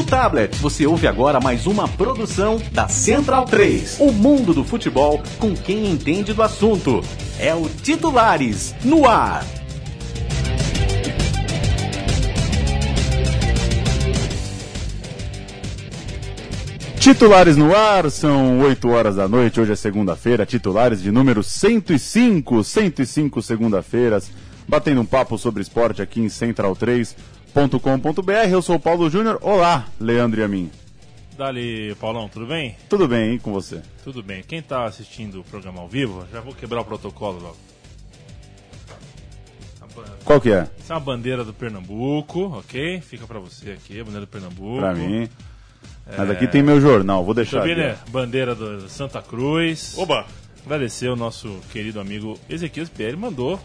Tablet, você ouve agora mais uma produção da Central 3. O mundo do futebol com quem entende do assunto. É o Titulares no ar. Titulares no ar, são 8 horas da noite, hoje é segunda-feira, titulares de número 105 segunda-feiras, batendo um papo sobre esporte aqui em central3.com.br. Eu sou o Paulo Júnior, olá, Leandro e a mim. Dali, Paulão, tudo bem? Tudo bem, hein, com você? Tudo bem. Quem tá assistindo o programa ao vivo, já vou quebrar o protocolo logo. Qual que é? Essa é uma bandeira do Pernambuco, ok? Fica pra você aqui, a bandeira do Pernambuco. Pra mim. Mas aqui tem meu jornal, vou deixar Também, aqui. né? Bandeira do Santa Cruz. Oba! Agradecer o nosso querido amigo Ezequiel Pierre, mandou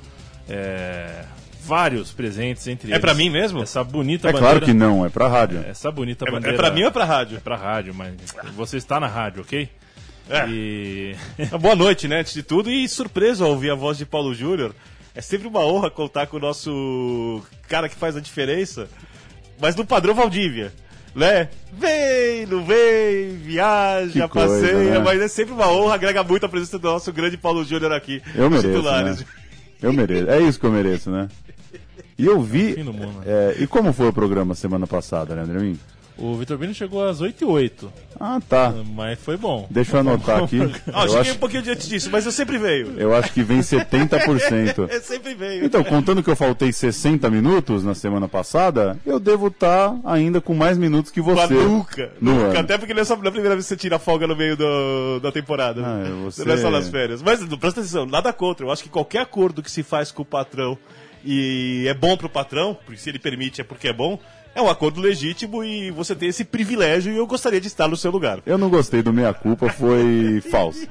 vários presentes, entre eles. É pra mim mesmo? Essa bonita É bandeira. claro que não, é pra rádio. Essa bonita bandeira. É pra mim ou é pra rádio? É pra rádio, mas você está na rádio, ok? É. E... Boa noite, né, antes de tudo. E surpreso ao ouvir a voz de Paulo Júnior. É sempre uma honra contar com o nosso cara que faz a diferença, mas no padrão Valdívia. Né? Vem, não vem, viaja, Que coisa, passeia, né? Mas é sempre uma honra, agrega muito a presença do nosso grande Paulo Júnior aqui. Eu nos mereço, titulares. né? Eu mereço, é isso que eu mereço, né? E eu vi... Fim do mundo. E como foi o programa semana passada, Leandro? O Vitor Bino chegou às 8h08, Ah, tá. mas foi bom. Deixa eu anotar aqui. Ah, eu Eu cheguei acho, um pouquinho diante disso, mas eu sempre venho. eu acho que vem 70%. Eu sempre venho. Então, contando que eu faltei 60 minutos na semana passada, eu devo estar ainda com mais minutos que você. Nunca. No ano. Até porque não é a primeira vez que você tira folga no meio da temporada. Ah, né? você- Não é só nas férias. Mas presta atenção, nada contra. Eu acho que qualquer acordo que se faz com o patrão e é bom pro patrão, porque se ele permite é porque é bom, é um acordo legítimo e você tem esse privilégio e eu gostaria de estar no seu lugar. Eu não gostei do meia-culpa, foi falso.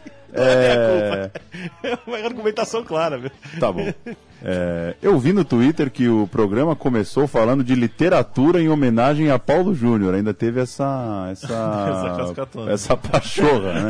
É uma argumentação clara, viu? Tá bom. Eu vi no Twitter que o programa começou falando de literatura em homenagem a Paulo Júnior. Ainda teve essa classificatória. essa pachorra, né?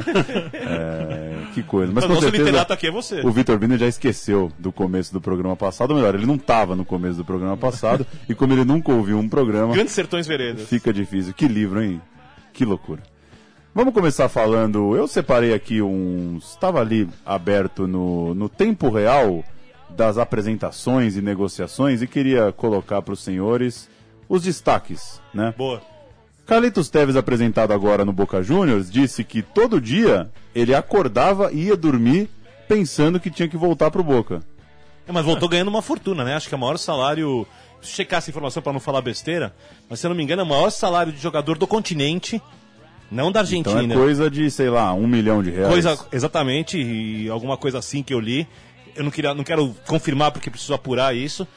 Que coisa. Mas O com nosso certeza literato aqui é você. o Vitor Bino já esqueceu do começo do programa passado. Ou melhor, ele não estava no começo do programa passado. E como ele nunca ouviu um programa, Grandes Sertões Veredas. fica difícil. Que livro, hein? Que loucura. Vamos começar falando. Eu separei aqui uns. Estava ali aberto no tempo real das apresentações e negociações e queria colocar para os senhores os destaques, né? Boa. Carlitos Tevez, apresentado agora no Boca Juniors, disse que todo dia ele acordava e ia dormir pensando que tinha que voltar pro Boca. Mas voltou ganhando uma fortuna, né? Acho que é o maior salário. Preciso checar essa informação para não falar besteira, mas se eu não me engano é o maior salário de jogador do continente, não da Argentina. Então é coisa de, sei lá, R$1 milhão. Exatamente, e alguma coisa assim que eu li. Eu não quero confirmar porque preciso apurar isso.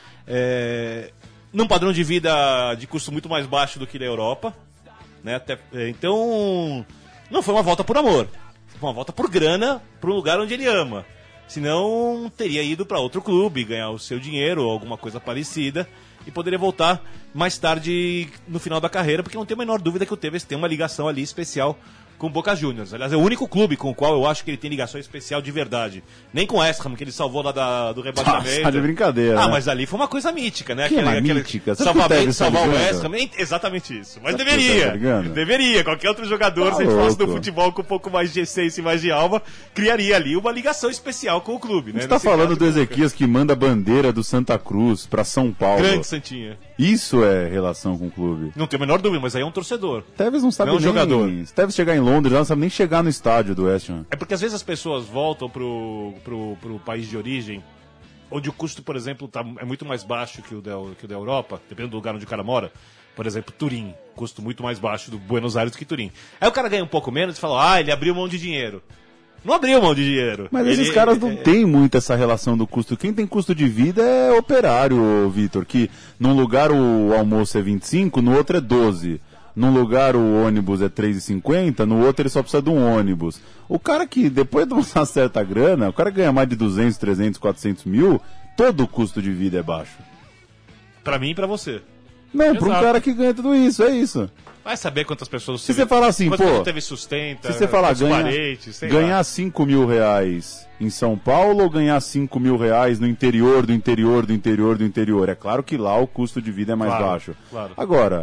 Num padrão de vida de custo muito mais baixo do que na Europa, né? Então, não foi uma volta por amor, foi uma volta por grana para um lugar onde ele ama. Senão teria ido para outro clube, ganhar o seu dinheiro ou alguma coisa parecida e poderia voltar mais tarde no final da carreira, porque não tem a menor dúvida que o Tevez tem uma ligação ali especial com o Boca Juniors. Aliás, é o único clube com o qual eu acho que ele tem ligação especial de verdade. Nem com o West Ham, que ele salvou lá do rebaixamento. Tá de brincadeira, né? Mas ali foi uma coisa mítica, né? Que é uma mítica? Você acha que o Salvar Tevez tá o ligando? West Ham. Exatamente isso. Mas Você acha que o Tevez tá ligando? deveria. Qualquer outro jogador, Tá se ele fosse do louco. futebol com um pouco mais de essência e mais de alma, criaria ali uma ligação especial com o clube, né? Você tá Nesse falando caso, do Ezequias que manda a bandeira do Santa Cruz pra São Paulo. Grande Santinha. Isso é relação com o clube. Não tenho a menor dúvida, mas aí é um torcedor. Tevez não sabe Não é um nem... jogador. Tevez chegar em Londres, ela não sabe nem chegar no estádio do West Ham. É porque às vezes as pessoas voltam pro país de origem, onde o custo, por exemplo, é muito mais baixo que o da Europa, dependendo do lugar onde o cara mora. Por exemplo, Turim, custo muito mais baixo do Buenos Aires do que Turim. Aí o cara ganha um pouco menos e fala, ele abriu mão de dinheiro. Não abriu mão de dinheiro. Mas esses caras não têm muito essa relação do custo. Quem tem custo de vida é operário, Vitor, que num lugar o almoço é 25, no outro é 12. Num lugar o ônibus é 3,50, no outro ele só precisa de um ônibus. O cara que, depois de uma certa grana, o cara ganha mais de 200, 300, 400 mil, todo o custo de vida é baixo. Pra mim e pra você. Não, para um Exato. cara que ganha tudo isso, é isso. Vai saber quantas pessoas... Se você falar assim, pô, teve sustenta, se você falar parentes, sei ganhar lá. 5 mil reais em São Paulo ou ganhar 5 mil reais no interior do interior do interior do interior, é claro que lá o custo de vida é mais Claro, baixo. claro. Agora,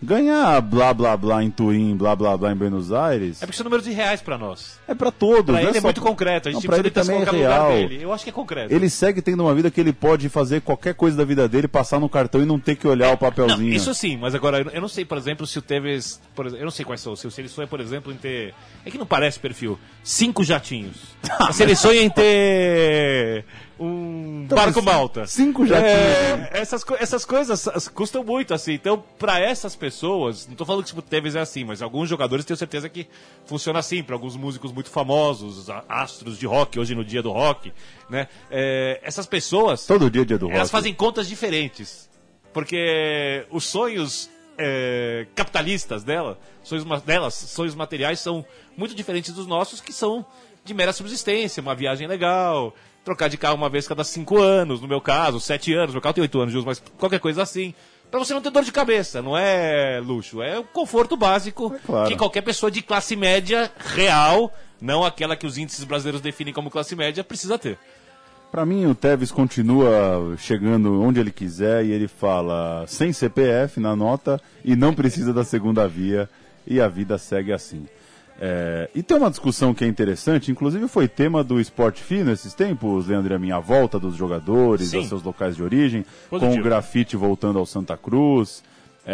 Ganhar blá blá blá em Turim, blá blá blá em Buenos Aires. É porque são números de reais pra nós. É pra todos. Pra ele é só... muito concreto. A gente pra ele precisa também é colocar no lugar real. dele. Eu acho que é concreto. Ele segue tendo uma vida que ele pode fazer qualquer coisa da vida dele, passar no cartão e não ter que olhar o papelzinho. Não, isso sim, mas agora eu não sei, por exemplo, se o Tevez. Eu não sei quais são. Se ele sonha, por exemplo, em ter. É que não parece perfil. 5 jatinhos. Se ele sonha em ter. Um Então, barco malta. 5 jatinhos. Essas coisas custam muito, assim. Então, pra essas pessoas, não tô falando que o Tevez é assim, mas alguns jogadores tenho certeza que funciona assim. Pra alguns músicos muito famosos, astros de rock, hoje no dia do rock, né? Essas pessoas. Todo dia é dia do rock. Elas fazem contas diferentes. Porque os sonhos capitalistas sonhos materiais, são muito diferentes dos nossos, que são de mera subsistência, uma viagem legal, trocar de carro uma vez cada 5 anos, no meu caso, 7 anos, meu carro tem 8 anos de uso, mas qualquer coisa assim, pra você não ter dor de cabeça, não é luxo, é o conforto básico claro. que qualquer pessoa de classe média real, não aquela que os índices brasileiros definem como classe média, precisa ter. Pra mim, o Tevez continua chegando onde ele quiser e ele fala sem CPF na nota e não precisa da segunda via e a vida segue assim. E tem uma discussão que é interessante, inclusive foi tema do Esporte Fino esses tempos, Leandro, a minha volta dos jogadores, Sim. aos seus locais de origem, Positivo. com o grafite voltando ao Santa Cruz.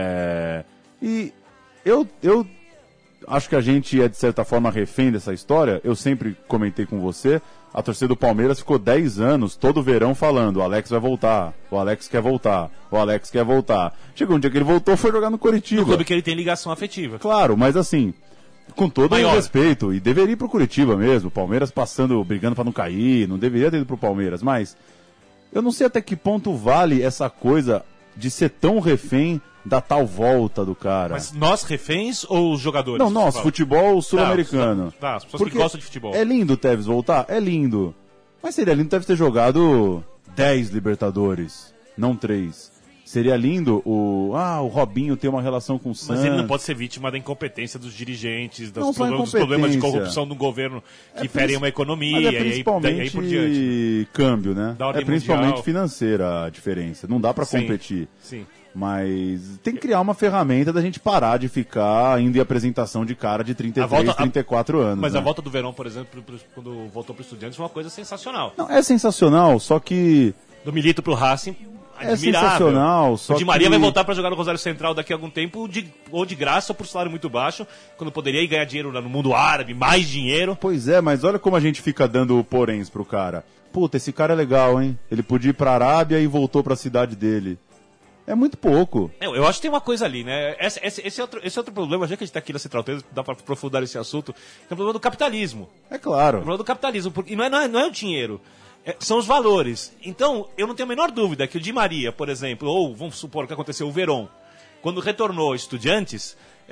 E eu acho que a gente é, de certa forma, refém dessa história. Eu sempre comentei com você, a torcida do Palmeiras ficou 10 anos, todo verão, falando: o Alex vai voltar, o Alex quer voltar, o Alex quer voltar. Chegou um dia que ele voltou, foi jogar no Coritiba. No clube que ele tem ligação afetiva. Claro, mas assim, com todo Maior. o respeito, e deveria ir pro Curitiba mesmo, o Palmeiras brigando pra não cair, não deveria ter ido pro Palmeiras, mas eu não sei até que ponto vale essa coisa de ser tão refém da tal volta do cara. Mas nós reféns ou os jogadores? Não, nós, futebol sul-americano. Tá, as pessoas que gostam de futebol. É lindo o Tevez voltar? É lindo. Mas seria lindo o Tevez ter jogado 10 Libertadores, não 3. Seria lindo o Robinho ter uma relação com o Santos. Mas ele não pode ser vítima da incompetência dos dirigentes, Não só dos problemas de incompetência. corrupção do governo que ferem uma economia Mas e é principalmente aí por diante. câmbio, né? Da ordem É principalmente mundial. financeira a diferença. Não dá pra Sim, competir. Sim. Mas tem que criar uma ferramenta da gente parar de ficar indo em apresentação de cara de 33, 34 anos. Mas né? a volta do Verón, por exemplo, quando voltou para o Estudiantes, foi uma coisa sensacional. Não, é sensacional, só que... Do Milito pro Racing, É admirável. sensacional, só o Di Maria que... vai voltar para jogar no Rosário Central daqui a algum tempo, ou de graça ou por salário muito baixo, quando poderia ir ganhar dinheiro lá no mundo árabe, mais dinheiro. Pois é, mas olha como a gente fica dando poréns pro cara. Puta, esse cara é legal, hein? Ele podia ir pra Arábia e voltou pra cidade dele. É muito pouco. Eu acho que tem uma coisa ali, né? Esse é outro problema, já que a gente tá aqui na Central 3, dá pra aprofundar esse assunto, é o problema do capitalismo. É claro. O problema do capitalismo, e não é o dinheiro, são os valores. Então, eu não tenho a menor dúvida que o Di Maria, por exemplo, ou vamos supor o que aconteceu, o Verón, quando retornou Estudiantes,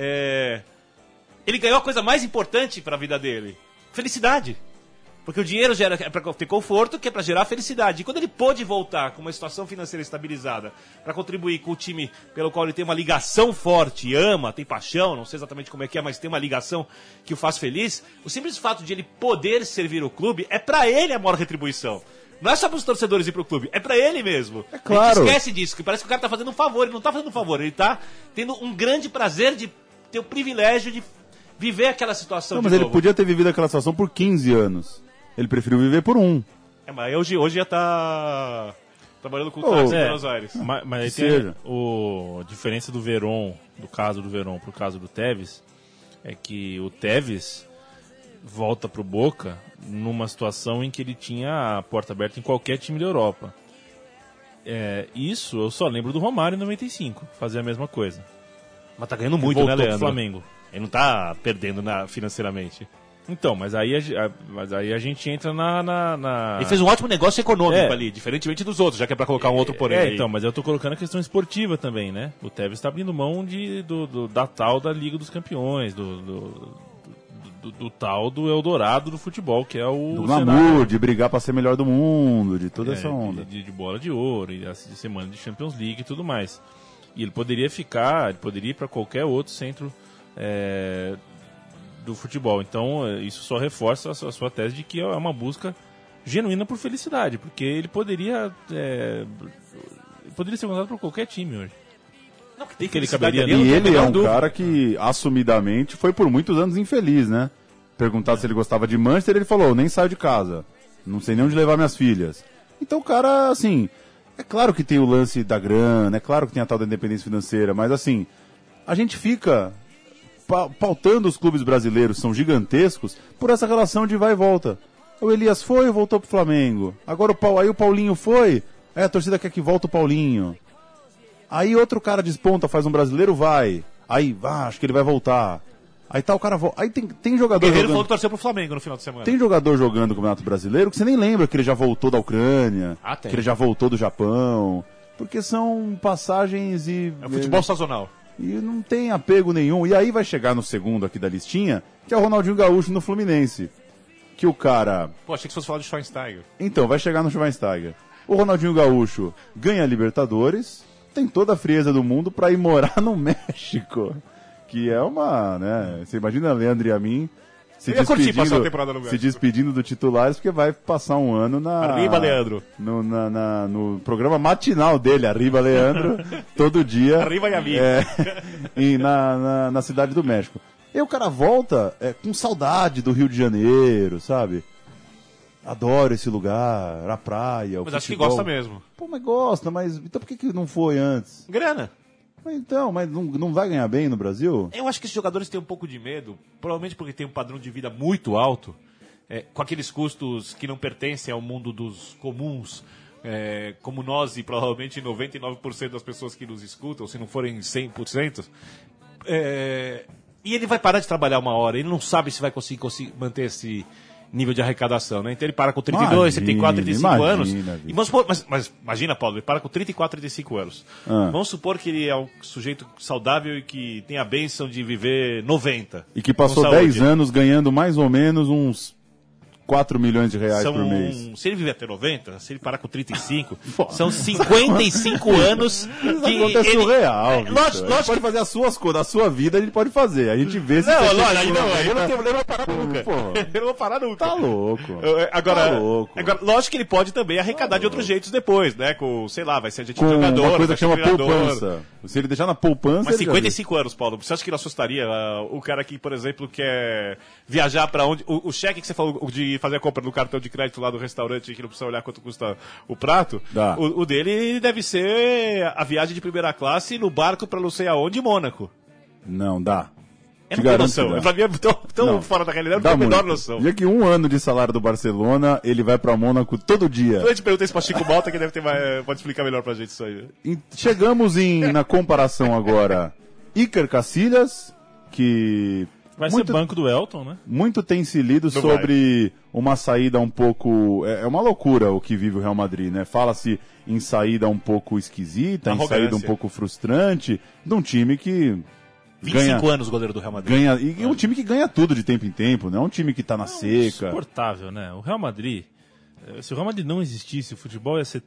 ele ganhou a coisa mais importante para a vida dele: felicidade. Porque o dinheiro é para ter conforto, que é para gerar felicidade. E quando ele pôde voltar com uma situação financeira estabilizada para contribuir com o time pelo qual ele tem uma ligação forte, ama, tem paixão, não sei exatamente como é que é, mas tem uma ligação que o faz feliz, o simples fato de ele poder servir o clube é para ele a maior retribuição. Não é só para os torcedores ir pro clube, é para ele mesmo. É claro. A gente esquece disso, que parece que o cara tá fazendo um favor, ele não tá fazendo um favor, ele tá tendo um grande prazer de ter o privilégio de viver aquela situação. Não, de mas ele novo. podia ter vivido aquela situação por 15 anos. Ele preferiu viver por 1. Mas hoje já tá trabalhando com o táxi em Buenos Aires. Mas aí Que tem seja. a diferença do Verón, do caso do Verón pro caso do Tevez, é que o Tevez volta pro Boca numa situação em que ele tinha a porta aberta em qualquer time da Europa. Isso eu só lembro do Romário em 95, fazer a mesma coisa. Mas tá ganhando muito, Voltou né, pro Leandro? Flamengo. Ele não tá perdendo financeiramente. Então, mas aí a gente entra na... Ele fez um ótimo negócio econômico É. ali, diferentemente dos outros, já que é pra colocar um outro porém aí. Então, mas eu tô colocando a questão esportiva também, né? O Tevez tá abrindo mão da tal da Liga dos Campeões, do tal do Eldorado do futebol, que é o Do cenário, glamour, de brigar pra ser melhor do mundo, de toda essa onda. de bola de ouro, e de semana de Champions League e tudo mais. E ele poderia ir para qualquer outro centro do futebol. Então, isso só reforça a sua tese de que é uma busca genuína por felicidade, porque ele poderia ser contratado por qualquer time hoje. Não, tem que ele felicidade caberia. ali, E eu não ele tenho é a um menor dúvida. cara que, assumidamente, foi por muitos anos infeliz, né? Perguntar se ele gostava de Manchester, ele falou, nem saio de casa. Não sei nem onde levar minhas filhas. Então o cara, assim, é claro que tem o lance da grana, é claro que tem a tal da independência financeira, mas assim, a gente fica pautando os clubes brasileiros, são gigantescos, por essa relação de vai e volta. O Elias foi e voltou pro Flamengo. Agora aí o Paulinho foi, a torcida quer que volte o Paulinho. Aí outro cara desponta, faz um brasileiro, vai. Aí, acho que ele vai voltar. Aí tá o cara volta. Aí tem O jogador Guerreiro jogando... falou que torceu pro Flamengo no final de semana. Tem jogador jogando no Campeonato Brasileiro que você nem lembra que ele já voltou da Ucrânia, Ah, tem. que ele já voltou do Japão, porque são passagens e... É o futebol sazonal. E não tem apego nenhum. E aí vai chegar no segundo aqui da listinha, que é o Ronaldinho Gaúcho no Fluminense. Que o cara... Pô, achei que você fosse falar de Schweinsteiger. Então, vai chegar no Schweinsteiger. O Ronaldinho Gaúcho ganha a Libertadores, tem toda a frieza do mundo pra ir morar no México. Que é uma, né? Você imagina Leandro e a mim se Eu ia curtir passar uma temporada no México. despedindo do titulares, porque vai passar um ano na... Arriba, Leandro. No programa matinal dele, Arriba, Leandro, todo dia. Arriba e amigo. Na Cidade do México. E o cara volta com saudade do Rio de Janeiro, sabe? Adoro esse lugar, a praia, o Mas acho que futebol. gosta mesmo. Pô, mas gosta, mas então por que não foi antes? Grana. Mas não vai ganhar bem no Brasil? Eu acho que esses jogadores têm um pouco de medo, provavelmente porque tem um padrão de vida muito alto, com aqueles custos que não pertencem ao mundo dos comuns, como nós e provavelmente 99% das pessoas que nos escutam, se não forem 100%. E ele vai parar de trabalhar uma hora, ele não sabe se vai conseguir manter esse nível de arrecadação, né? Então ele para com 32, 34, 35 anos. E vamos supor, mas imagina, Paulo, ele para com 34, 35 anos. Vamos supor que ele é um sujeito saudável e que tem a bênção de viver 90. E que passou 10 anos ganhando mais ou menos uns 4 milhões de reais por mês. Se ele viver até 90, se ele parar com 35, são 55 anos que Isso acontece surreal. Lógico ele pode fazer as suas coisas, a sua vida ele pode fazer. A gente vê se Não, você lógico, chega não, no eu não 90. vou parar nunca. Eu não vou parar nunca. Tá louco. Agora, Tá louco. lógico que ele pode também arrecadar de outros jeitos depois, né? Com, sei lá, vai ser agente Com de jogador, uma coisa que chama treinador. poupança. Se ele deixar na poupança, Mas ele já 55 anos, Paulo, você acha que não assustaria o cara que, por exemplo, quer viajar pra onde... O cheque que você falou de fazer a compra no cartão de crédito lá do restaurante, que não precisa olhar quanto custa o prato, Dá. o dele deve ser a viagem de primeira classe no barco pra não sei aonde, em Mônaco. Não, dá. Eu Te não tenho garanto noção. que dá. Pra mim é tão Não. fora da realidade, Dá eu não tenho a menor muito. noção. Já que 1 ano de salário do Barcelona, ele vai pra Mônaco todo dia. Eu te perguntei isso pra Chico Malta, que deve ter pode explicar melhor pra gente isso aí. E chegamos na comparação agora. Iker Casillas, que Vai ser banco do Elton, né? muito tem se lido Não sobre uma saída um pouco... É uma loucura o que vive o Real Madrid, né? Fala-se em saída um pouco esquisita, em Arrogância. saída um pouco frustrante, de um time que 25 anos o goleiro do Real Madrid. ganha... E um time que ganha tudo de tempo em tempo, não é um time que tá na seca. Insuportável, né? O Real Madrid, se o Real Madrid não existisse, o futebol ia ser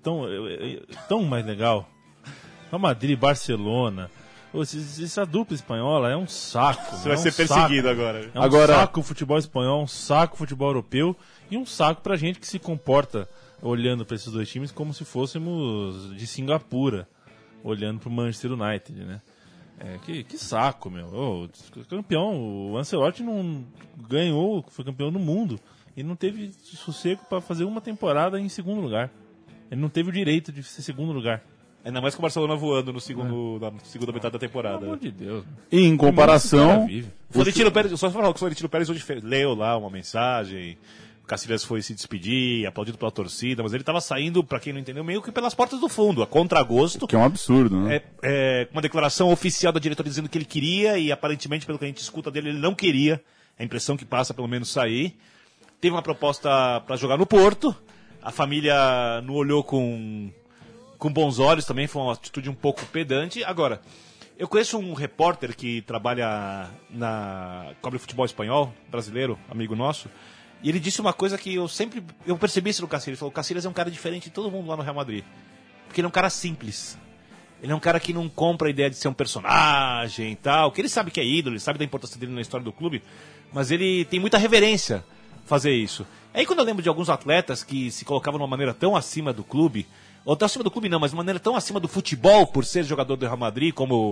tão mais legal. Real Madrid, Barcelona... Essa dupla espanhola é um saco. Você vai é um ser perseguido saco. agora. É um Agora- saco o futebol espanhol, um saco o futebol europeu e um saco pra gente que se comporta olhando pra esses dois times como se fôssemos de Singapura, olhando pro Manchester United, né? Que saco, meu. Campeão, o Ancelotti não ganhou, foi campeão do mundo e não teve sossego pra fazer uma temporada em segundo lugar. Ele não teve o direito de ser segundo lugar. Ainda mais com o Barcelona voando na segunda metade da temporada. Pelo amor de Deus. E em comparação... Vive. O Florentino Pérez, só falar que o Florentino Pérez hoje leu lá uma mensagem, o Casillas foi se despedir, aplaudido pela torcida, mas ele estava saindo, pra quem não entendeu, meio que pelas portas do fundo, a contragosto. Que é um absurdo, né? Uma declaração oficial da diretoria dizendo que ele queria, e aparentemente, pelo que a gente escuta dele, ele não queria. A impressão que passa, pelo menos, sair. Teve uma proposta para jogar no Porto, a família não olhou com bons olhos também, foi uma atitude um pouco pedante. Agora, eu conheço um repórter que trabalha cobre futebol espanhol, brasileiro, amigo nosso, e ele disse uma coisa que eu percebi isso no Casillas. Ele falou: o Casillas é um cara diferente de todo mundo lá no Real Madrid, porque ele é um cara simples. Ele é um cara que não compra a ideia de ser um personagem e tal, que ele sabe que é ídolo, ele sabe da importância dele na história do clube, mas ele tem muita reverência fazer isso. Aí quando eu lembro de alguns atletas que se colocavam de uma maneira tão acima do clube, ou tão acima do clube não, mas de uma maneira tão acima do futebol por ser jogador do Real Madrid, como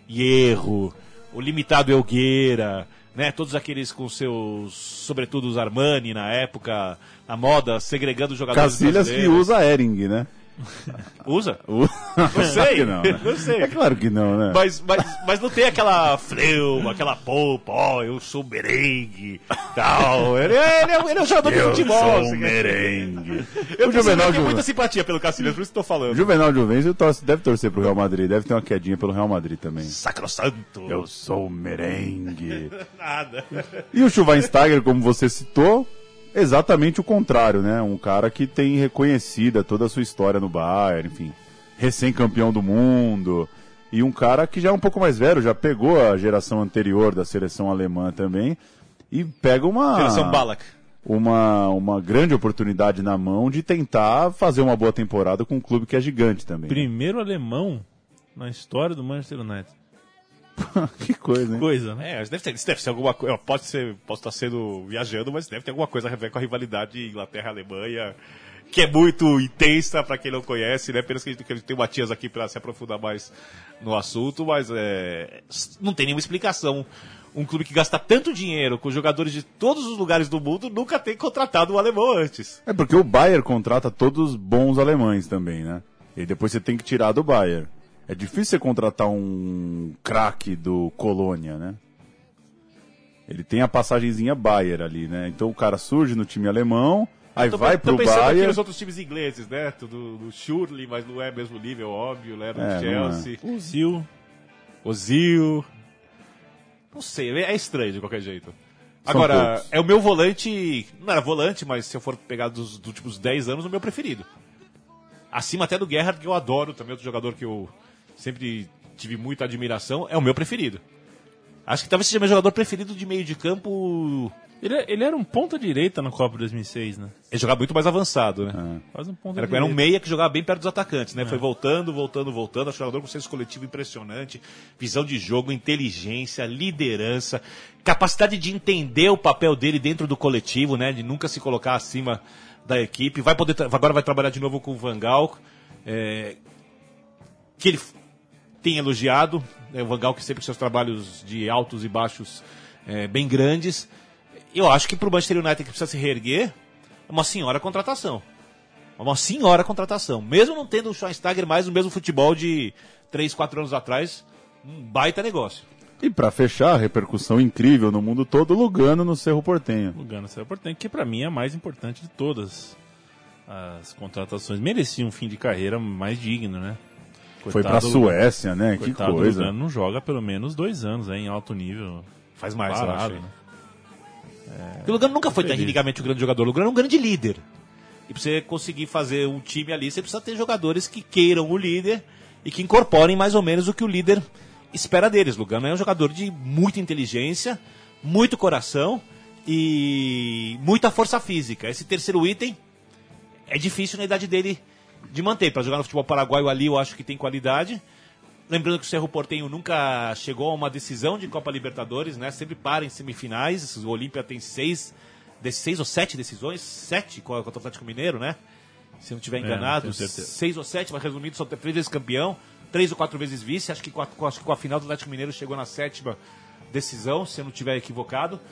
Hierro, o limitado Elgueira, né? Todos aqueles com seus, sobretudo os Armani na época, na moda, segregando os jogadores Cacilhas que usa Hering, né? Usa? Não sei. Que não, né? Não sei. É claro que não, né? Mas não tem aquela fleuma, aquela polpa, eu sou merengue, tal. Ele é um jogador de futebol. Eu sou assim, merengue. Eu tenho muita simpatia pelo Cacilhas, por isso que estou falando. Juvenal Juvencio deve torcer pro Real Madrid, deve ter uma quedinha pelo Real Madrid também. Sacrosanto. Eu sou merengue. Nada. E o Schweinsteiger, como você citou, exatamente o contrário, né? Um cara que tem reconhecida toda a sua história no Bayern, enfim, recém-campeão do mundo, e um cara que já é um pouco mais velho, já pegou a geração anterior da seleção alemã também, e pega Seleção Ballack. uma grande oportunidade na mão de tentar fazer uma boa temporada com um clube que é gigante também. Primeiro alemão na história do Manchester United. Que coisa, hein? Coisa, né? Deve ser alguma coisa. Posso estar sendo viajando, mas deve ter alguma coisa a ver com a rivalidade Inglaterra-Alemanha, que é muito intensa para quem não conhece, né? Apenas que a gente tem o Matias aqui para se aprofundar mais no assunto, mas não tem nenhuma explicação. Um clube que gasta tanto dinheiro com jogadores de todos os lugares do mundo nunca tem contratado um alemão antes. É porque o Bayern contrata todos bons alemães também, né? E depois você tem que tirar do Bayern. É difícil você contratar um craque do Colônia, né? Ele tem a passagenzinha Bayern ali, né? Então o cara surge no time alemão, aí vai pro Bayern. Tô pensando aqui Bayern. nos outros times ingleses, né? Do Schürrle, mas não é mesmo nível, óbvio, né? Do Chelsea. Ozil. Não sei, é estranho de qualquer jeito. São Agora, poucos. é o meu volante, não era volante, mas se eu for pegar dos últimos 10 anos, o meu preferido. Acima até do Gerrard, que eu adoro, também outro jogador que eu sempre tive muita admiração, é o meu preferido. Acho que talvez seja meu jogador preferido de meio de campo. Ele era um ponta-direita na Copa 2006, né? Ele jogava muito mais avançado, né? Quase um ponta-direita. Era um meia que jogava bem perto dos atacantes, né? Foi voltando. Acho um jogador com senso coletivo impressionante, visão de jogo, inteligência, liderança, capacidade de entender o papel dele dentro do coletivo, né? De nunca se colocar acima da equipe. Agora vai trabalhar de novo com o Van Gaal, que ele tem elogiado, né? O Van Gaal que sempre com seus trabalhos de altos e baixos bem grandes. Eu acho que para o Manchester United que precisa se reerguer, é uma senhora contratação. Uma senhora contratação. Mesmo não tendo o Schweinsteiger mais o mesmo futebol de 3, 4 anos atrás, um baita negócio. E pra fechar, a repercussão incrível no mundo todo, Lugano no Cerro Porteño. Lugano no Cerro Porteño, que pra mim é a mais importante de todas as contratações. Merecia um fim de carreira mais digno, né? Foi pra Suécia, né? Que coitado coisa. Lugano não joga há pelo menos 2 anos em alto nível. Faz mais, parado, eu acho. né? Porque o Lugano nunca foi feliz. tecnicamente um grande jogador. O Lugano é um grande líder. E pra você conseguir fazer um time ali, você precisa ter jogadores que queiram o líder e que incorporem mais ou menos o que o líder espera deles. O Lugano é um jogador de muita inteligência, muito coração e muita força física. Esse terceiro item é difícil na idade dele de manter. Para jogar no futebol paraguaio ali, eu acho que tem qualidade. Lembrando que o Cerro Porteño nunca chegou a uma decisão de Copa Libertadores, né? Sempre para em semifinais. O Olímpia tem 6 ou 7 decisões. 7 com o Atlético Mineiro, né? Se eu não estiver enganado. tenho certeza. 6 ou 7, mas resumindo, são 3 vezes campeão, 3 ou 4 vezes vice. Acho que com a final do Atlético Mineiro chegou na 7ª decisão, se eu não estiver equivocado.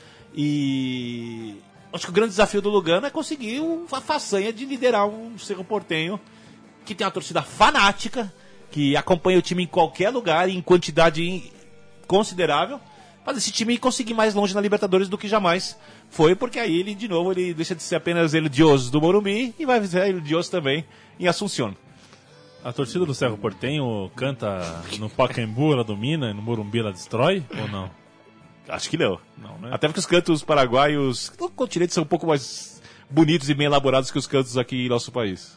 E acho que o grande desafio do Lugano é conseguir a façanha de liderar um Cerro Porteño que tem uma torcida fanática, que acompanha o time em qualquer lugar, em quantidade considerável, mas esse time conseguir mais longe na Libertadores do que jamais foi, porque aí ele, de novo, ele deixa de ser apenas El Dios do Morumbi e vai ser El Dios também em Assunción. A torcida do Cerro Porteño canta no Pacaembu, ela domina, no Morumbi ela destrói ou não? Acho que não. Não, né? Até porque os cantos paraguaios no continente são um pouco mais bonitos e bem elaborados que os cantos aqui em nosso país.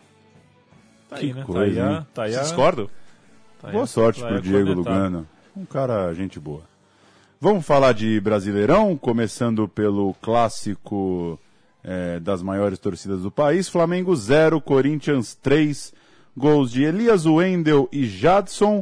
Tá aí, Que né? coisa, hein? Tá aí, Vocês discordam? tá aí, Boa sorte tá aí pro a Diego cornetada. Lugano. Um cara, gente boa. Vamos falar de Brasileirão, começando pelo clássico das maiores torcidas do país. Flamengo 0, Corinthians 3, gols de Elias Wendel e Jadson.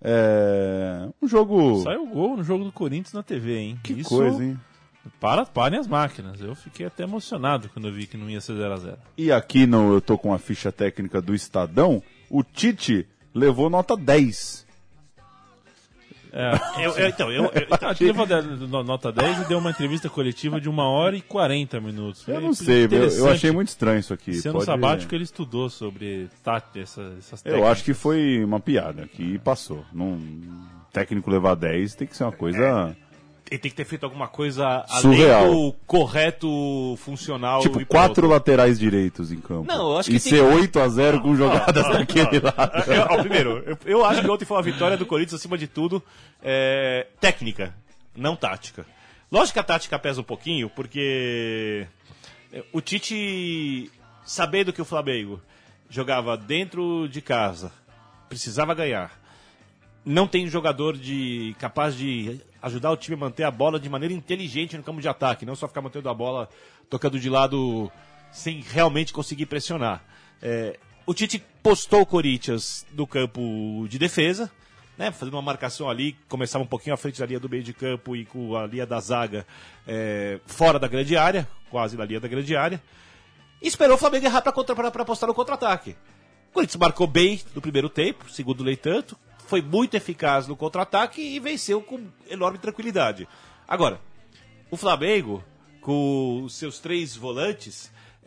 Um jogo... Saiu o gol no jogo do Corinthians na TV, hein? Que Isso, coisa, hein? Parem as máquinas. Eu fiquei até emocionado quando eu vi que não ia ser 0x0. E aqui eu tô com a ficha técnica do Estadão, o Tite levou nota 10. A gente levou nota 10 e deu uma entrevista coletiva de 1h40 minutos. Eu não sei, eu achei muito estranho isso aqui. Sendo sabático, ele estudou sobre essas técnicas. Eu acho que foi uma piada, que passou. Técnico levar 10 tem que ser uma coisa... Ele tem que ter feito alguma coisa surreal. Além do correto, funcional. Tipo, 4 laterais direitos em campo. Não, eu acho que e ser 8-0 com jogadas daquele lado. Primeiro, eu acho que ontem foi uma vitória do Corinthians, acima de tudo, técnica, não tática. Lógico que a tática pesa um pouquinho, porque o Tite, sabendo que o Flamengo jogava dentro de casa, precisava ganhar, não tem jogador capaz de ajudar o time a manter a bola de maneira inteligente no campo de ataque, não só ficar mantendo a bola tocando de lado sem realmente conseguir pressionar. O Tite postou o Corinthians no campo de defesa, né, fazendo uma marcação ali, começava um pouquinho à frente da linha do meio de campo e com a linha da zaga fora da grande área, quase na linha da grande área, e esperou o Flamengo errar para apostar no contra-ataque. O Corinthians marcou bem no primeiro tempo, segundo nem tanto, foi muito eficaz no contra-ataque e venceu com enorme tranquilidade. Agora, o Flamengo, com os seus 3 volantes,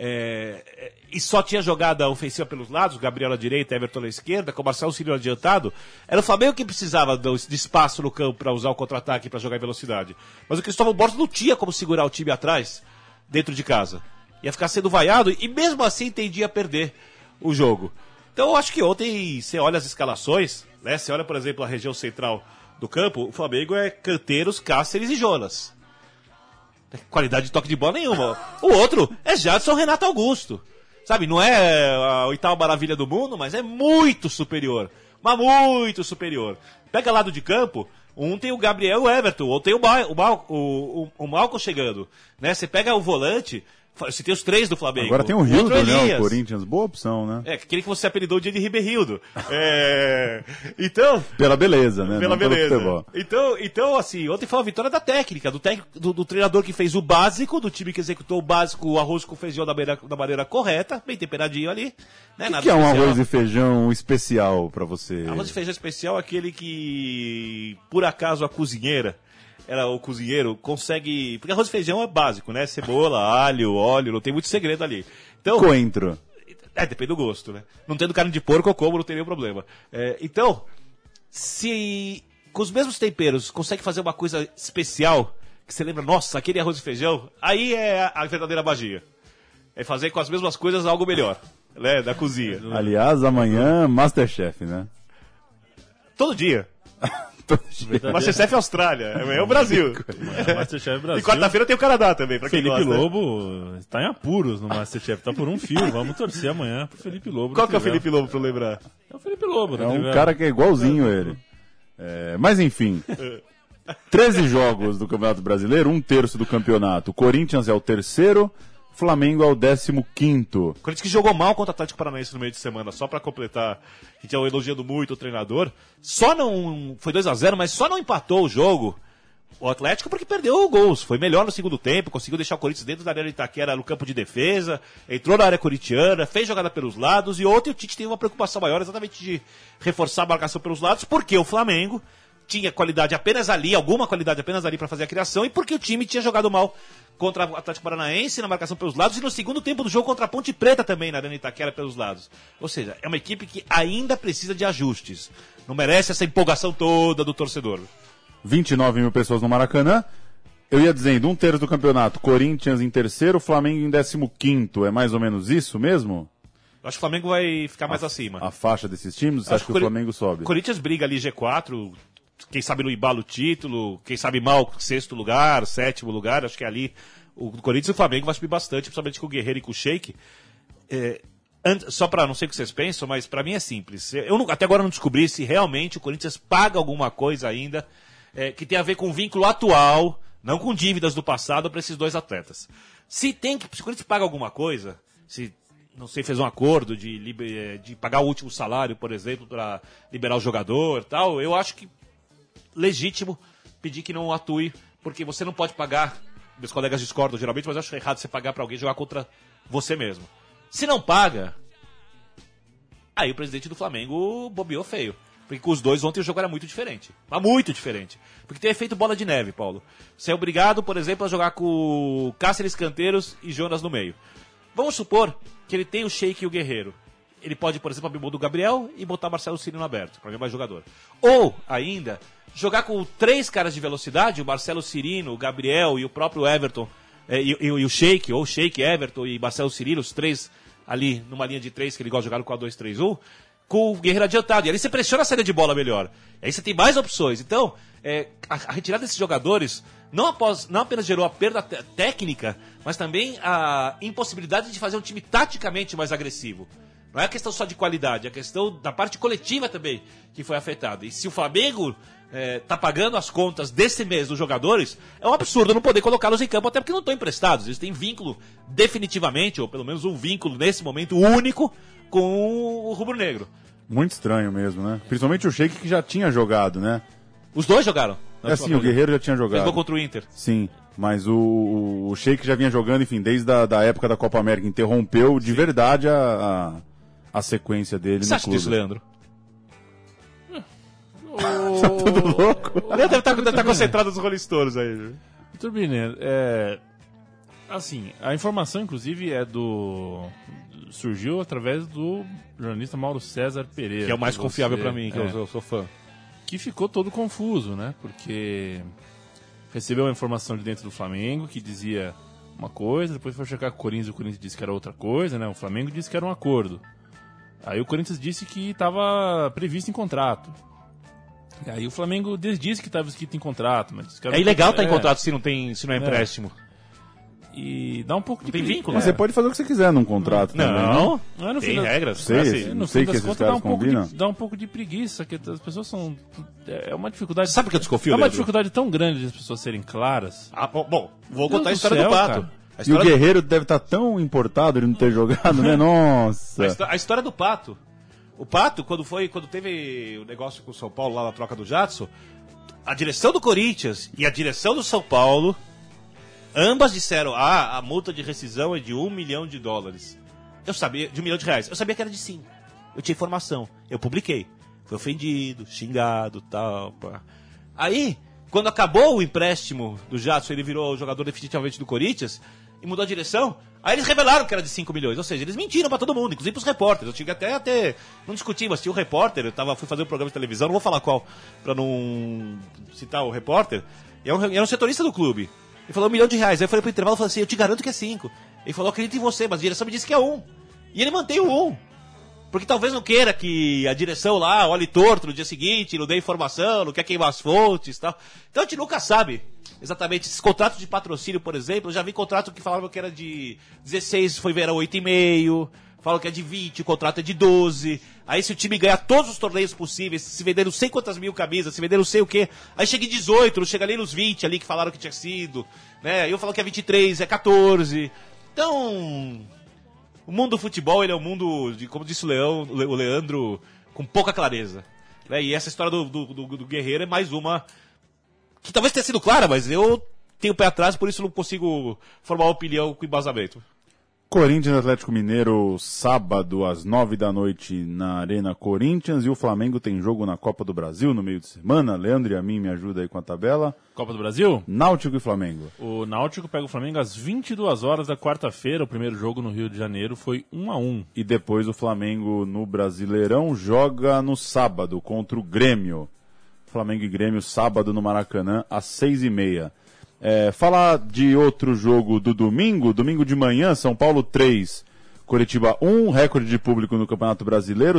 e só tinha jogada ofensiva pelos lados, Gabriel à direita, Everton à esquerda, com o Marcelo Cílio adiantado, era o Flamengo que precisava de espaço no campo para usar o contra-ataque para jogar em velocidade. Mas o Cristóvão Borges não tinha como segurar o time atrás, dentro de casa. Ia ficar sendo vaiado e mesmo assim tendia a perder o jogo. Então eu acho que ontem, você olha as escalações, né? Você olha, por exemplo, a região central do campo, o Flamengo é Canteiros, Cáceres e Jonas. Não tem qualidade de toque de bola nenhuma. O outro é Jadson, Renato Augusto. Sabe, não é a 8ª maravilha do mundo, mas é muito superior. Mas muito superior. Pega lado de campo, um tem o Gabriel e o Everton, outro tem o Malcom chegando. Né? Você pega o volante... Você tem os 3 do Flamengo. Agora tem o Rildo, né? O Corinthians. Boa opção, né? Aquele que você apelidou de Ribeirildo. Então... Pela beleza, né? Pela beleza. Então, assim, ontem foi uma vitória da técnica, do treinador que fez o básico, do time que executou o básico, o arroz com feijão da maneira correta, bem temperadinho ali. Né? O que é um arroz e feijão especial pra você? Arroz e feijão especial é aquele que, por acaso, a cozinheira... o cozinheiro consegue... Porque arroz e feijão é básico, né? Cebola, alho, óleo, não tem muito segredo ali. Então, coentro. Depende do gosto, né? Não tendo carne de porco, eu como, não tem nenhum problema. Então, se com os mesmos temperos consegue fazer uma coisa especial, que você lembra, nossa, aquele arroz e feijão, aí é a verdadeira magia. É fazer com as mesmas coisas algo melhor, né? Da cozinha. Aliás, amanhã, Masterchef, né? Todo dia. Masterchef é Austrália, é o Brasil. Masterchef Brasil. E quarta-feira tem o Canadá também, pra quem Felipe gosta. Lobo está em apuros no Masterchef, tá por um fio. Vamos torcer amanhã pro Felipe Lobo. Qual que é o Felipe Lobo, pra eu lembrar? É o Felipe Lobo, né? É um cara que é igualzinho ele. Mas enfim, 13 jogos do Campeonato Brasileiro, 1/3 do campeonato. O Corinthians é o 3º, Flamengo é o 15º. O Corinthians que jogou mal contra o Atlético Paranaense no meio de semana, só pra completar, a gente é elogiando muito o treinador, só não, foi 2-0, mas só não empatou o jogo, o Atlético, porque perdeu gols, foi melhor no segundo tempo, conseguiu deixar o Corinthians dentro da área de Itaquera, no campo de defesa, entrou na área corintiana, fez jogada pelos lados, e ontem o Tite teve uma preocupação maior, exatamente de reforçar a marcação pelos lados, porque o Flamengo tinha qualidade apenas ali, alguma qualidade apenas ali para fazer a criação, e porque o time tinha jogado mal contra o Atlético Paranaense na marcação pelos lados e no segundo tempo do jogo contra a Ponte Preta também na Arena Itaquera pelos lados. Ou seja, é uma equipe que ainda precisa de ajustes. Não merece essa empolgação toda do torcedor. 29 mil pessoas no Maracanã. Eu ia dizendo, 1/3 do campeonato, Corinthians em 3º, Flamengo em 15º. É mais ou menos isso mesmo? Eu acho que o Flamengo vai ficar mais acima. A faixa desses times? Você acha que o Flamengo sobe? O Corinthians briga ali G4, quem sabe no embalo o título, quem sabe mal 6º lugar, 7º lugar, acho que é ali o Corinthians e o Flamengo vai subir bastante, principalmente com o Guerreiro e com o Sheik. Só pra, não sei o que vocês pensam, mas pra mim é simples. Até agora não descobri se realmente o Corinthians paga alguma coisa ainda que tem a ver com o vínculo atual, não com dívidas do passado, pra esses 2 atletas. Se o Corinthians paga alguma coisa, se não sei, fez um acordo de pagar o último salário, por exemplo, para liberar o jogador e tal, eu acho que legítimo pedir que não atue, porque você não pode pagar, meus colegas discordam geralmente, mas eu acho errado você pagar para alguém jogar contra você mesmo. Se não paga, aí o presidente do Flamengo bobeou feio. Porque com os dois ontem o jogo era muito diferente. Mas muito diferente. Porque tem efeito bola de neve, Paulo. Você é obrigado, por exemplo, a jogar com Cáceres, Canteiros e Jonas no meio. Vamos supor que ele tem o Sheik e o Guerreiro. Ele pode, por exemplo, abrir mão do Gabriel e botar Marcelo Cirino aberto, para ver mais jogador. Ou, ainda, jogar com 3 caras de velocidade, o Marcelo Cirino, o Gabriel e o próprio Everton, e o Sheik, ou Sheik, Everton e Marcelo Cirino, os 3 ali numa linha de 3, que ele gosta de jogar no 4-2-3-1, com o Guerreiro adiantado. E ali você pressiona a saída de bola melhor. Aí você tem mais opções. Então, a retirada desses jogadores não apenas gerou a perda técnica, mas também a impossibilidade de fazer um time taticamente mais agressivo. Não é a questão só de qualidade, é a questão da parte coletiva também que foi afetada. E se o Flamengo está pagando as contas desse mês dos jogadores, é um absurdo não poder colocá-los em campo, até porque não estão emprestados. Eles têm vínculo definitivamente, ou pelo menos um vínculo nesse momento único, com o rubro-negro. Muito estranho mesmo, né? Principalmente o Sheik, que já tinha jogado, né? Os dois jogaram. Sim, o Guerreiro já tinha jogado. Fez gol contra o Inter. Sim, mas o Sheik já vinha jogando, enfim, desde da época da Copa América. Interrompeu de verdade a sequência dele no clube. Você acha disso, Leandro? Tá tudo louco. O Leandro deve estar concentrado nos Rolling Stones aí. Turbine, assim, a informação, inclusive, surgiu através do jornalista Mauro César Pereira. Que é o mais confiável pra mim, que eu sou fã. Que ficou todo confuso, né? Porque recebeu uma informação de dentro do Flamengo que dizia uma coisa, depois foi checar com o Corinthians disse que era outra coisa, né? O Flamengo disse que era um acordo. Aí o Corinthians disse que estava previsto em contrato. E aí o Flamengo disse que estava escrito em contrato. Mas disse que era ilegal estar em contrato se não é empréstimo. E dá um pouco de vínculo. Mas você pode fazer o que você quiser num contrato também. Não, tem regras. Não sei que esses caras combinam. Dá um pouco de preguiça, que as pessoas são... É uma dificuldade... Sabe o que eu desconfio, É uma Leandro? dificuldade tão grande de as pessoas serem claras. Bom, vou contar a história do Pato. E o Guerreiro deve estar tão importado de não ter jogado, né? Nossa! A história do Pato. O Pato, quando teve o negócio com o São Paulo lá na troca do Jadson, a direção do Corinthians e a direção do São Paulo, ambas disseram, a multa de rescisão é de $1 milhão. Eu sabia, de R$1 milhão. Eu sabia que era de 5. Eu tinha informação. Eu publiquei. Fui ofendido, xingado, tal. Pá. Aí, quando acabou o empréstimo do Jadson, ele virou jogador definitivamente do Corinthians e mudou a direção, aí eles revelaram que era de 5 milhões. Ou seja, eles mentiram pra todo mundo, inclusive pros repórteres. Eu tive até não discutir, mas tinha um repórter, fui fazer um programa de televisão, não vou falar qual, pra não citar o repórter, e era um setorista do clube. Ele falou R$1 milhão. Aí eu falei pro intervalo, falei assim, eu te garanto que é 5. Ele falou, acredito em você, mas a direção me disse que é 1. E ele mantém o 1. Porque talvez não queira que a direção lá olhe torto no dia seguinte, não dê informação, não quer queimar as fontes e tal. Então a gente nunca sabe exatamente. Esses contratos de patrocínio, por exemplo, eu já vi contrato que falavam que era de 16, foi ver, era 8,5. Falam que é de 20, o contrato é de 12. Aí se o time ganhar todos os torneios possíveis, se vender não sei quantas mil camisas, se vender não sei o quê, aí chega em 18, não chega nem nos 20 ali que falaram que tinha sido. Né? Aí eu falo que é 23, é 14. Então, o mundo do futebol, ele é um mundo, como disse o Leandro, com pouca clareza. Né? E essa história do Guerreiro é mais uma que talvez tenha sido clara, mas eu tenho o pé atrás, por isso não consigo formar uma opinião com embasamento. Corinthians e Atlético Mineiro, sábado às 9 da noite na Arena Corinthians, e o Flamengo tem jogo na Copa do Brasil no meio de semana. Leandro e a mim me ajuda aí com a tabela. Copa do Brasil? Náutico e Flamengo. O Náutico pega o Flamengo às 22 horas da quarta-feira. O primeiro jogo no Rio de Janeiro foi 1-1. E depois o Flamengo no Brasileirão joga no sábado contra o Grêmio. Flamengo e Grêmio sábado no Maracanã às 6h30. Falar de outro jogo do domingo de manhã, São Paulo 3, Coritiba 1, recorde de público no Campeonato Brasileiro,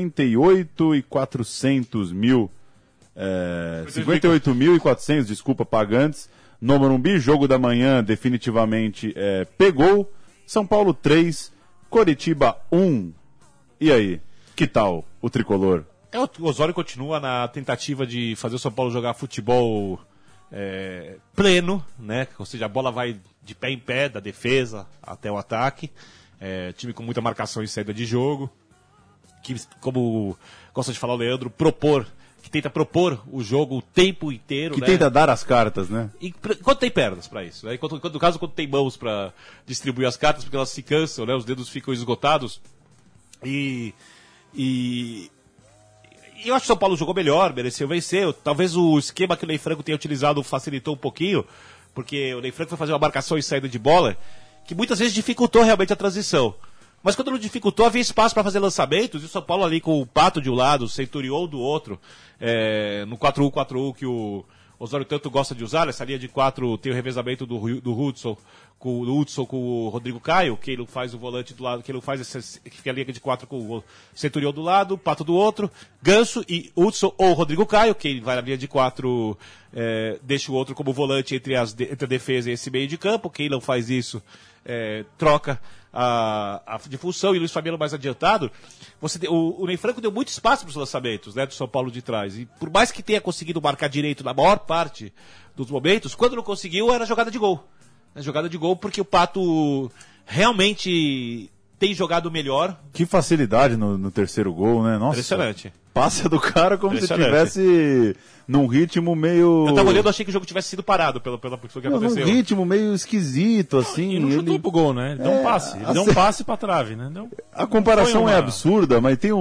58.400, desculpa, pagantes, no Morumbi. Jogo da manhã definitivamente pegou, São Paulo 3, Coritiba 1. E aí, que tal o tricolor? O Osório continua na tentativa de fazer o São Paulo jogar futebol pleno, né? Ou seja, a bola vai de pé em pé, da defesa até o ataque. Time com muita marcação e saída de jogo. Que, como gosta de falar o Leandro, que tenta propor o jogo o tempo inteiro. Que né? tenta dar as cartas, né? E quando tem pernas para isso. Né? No caso, quando tem mãos para distribuir as cartas, porque elas se cansam, né? Os dedos ficam esgotados. E eu acho que o São Paulo jogou melhor, mereceu vencer. Talvez o esquema que o Ney Franco tenha utilizado facilitou um pouquinho, porque o Ney Franco foi fazer uma marcação e saída de bola, que muitas vezes dificultou realmente a transição. Mas quando não dificultou, havia espaço para fazer lançamentos, e o São Paulo ali com o Pato de um lado, o Centurion do outro, no 4-1-4-1 que o Osório tanto gosta de usar, essa linha de 4 tem o revezamento do Hudson com o Rodrigo Caio, que ele faz o volante do lado, que ele faz a linha de 4 com o Centurion do lado, Pato do outro, Ganso e Hudson ou Rodrigo Caio, que ele vai na linha de 4, deixa o outro como volante entre a defesa e esse meio de campo. Quem não faz isso troca de função, e o Luiz Fabiano mais adiantado. O Ney Franco deu muito espaço para os lançamentos, né, do São Paulo de trás, e por mais que tenha conseguido marcar direito na maior parte dos momentos, quando não conseguiu era jogada de gol. Jogada de gol porque o Pato realmente tem jogado melhor. Que facilidade no terceiro gol, né? Nossa, impressionante. Passa do cara como se estivesse num ritmo meio... Eu tava olhando, achei que o jogo tivesse sido parado pelo que aconteceu. Num ritmo meio esquisito, assim. Ele não chutou pro gol, né? Ele deu um passe. Ele deu um passe pra trave, né? A comparação é absurda, mas tem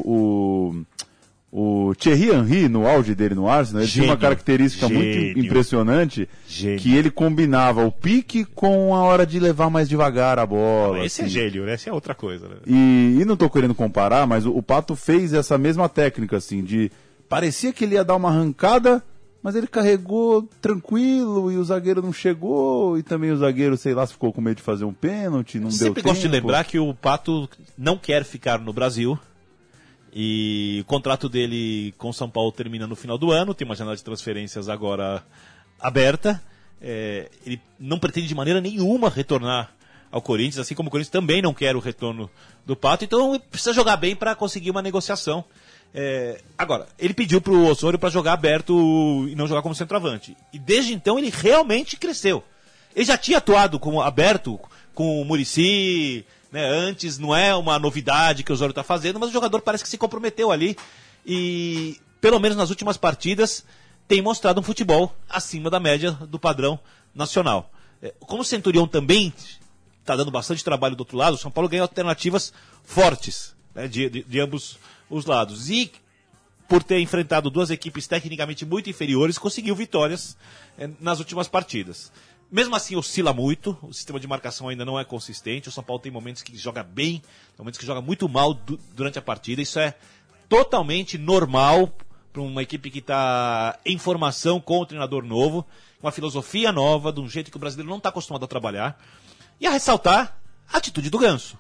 o Thierry Henry, no auge dele no Arsenal, ele tinha uma característica muito impressionante, que ele combinava o pique com a hora de levar mais devagar a bola. Esse assim. É gênio, né? Essa é outra coisa. Né? E não estou querendo comparar, mas o Pato fez essa mesma técnica, assim, de... Parecia que ele ia dar uma arrancada, mas ele carregou tranquilo e o zagueiro não chegou, e também o zagueiro, sei lá, ficou com medo de fazer um pênalti, não deu tempo. Sempre gosto de lembrar que o Pato não quer ficar no Brasil. E o contrato dele com o São Paulo termina no final do ano, tem uma janela de transferências agora aberta. Ele não pretende de maneira nenhuma retornar ao Corinthians, assim como o Corinthians também não quer o retorno do Pato, então precisa jogar bem para conseguir uma negociação. Agora, ele pediu para o Osório para jogar aberto e não jogar como centroavante. E desde então ele realmente cresceu. Ele já tinha atuado como aberto com o Muricy... Né, antes, não é uma novidade que o Osório está fazendo, mas o jogador parece que se comprometeu ali e, pelo menos nas últimas partidas, tem mostrado um futebol acima da média do padrão nacional. Como o Centurion também está dando bastante trabalho do outro lado, o São Paulo ganha alternativas fortes, né, de ambos os lados. E, por ter enfrentado duas equipes tecnicamente muito inferiores, conseguiu vitórias nas últimas partidas. Mesmo assim, oscila muito, o sistema de marcação ainda não é consistente, o São Paulo tem momentos que joga bem, momentos que joga muito mal durante a partida, isso é totalmente normal para uma equipe que está em formação com um treinador novo, com uma filosofia nova, de um jeito que o brasileiro não está acostumado a trabalhar. E a ressaltar a atitude do Ganso.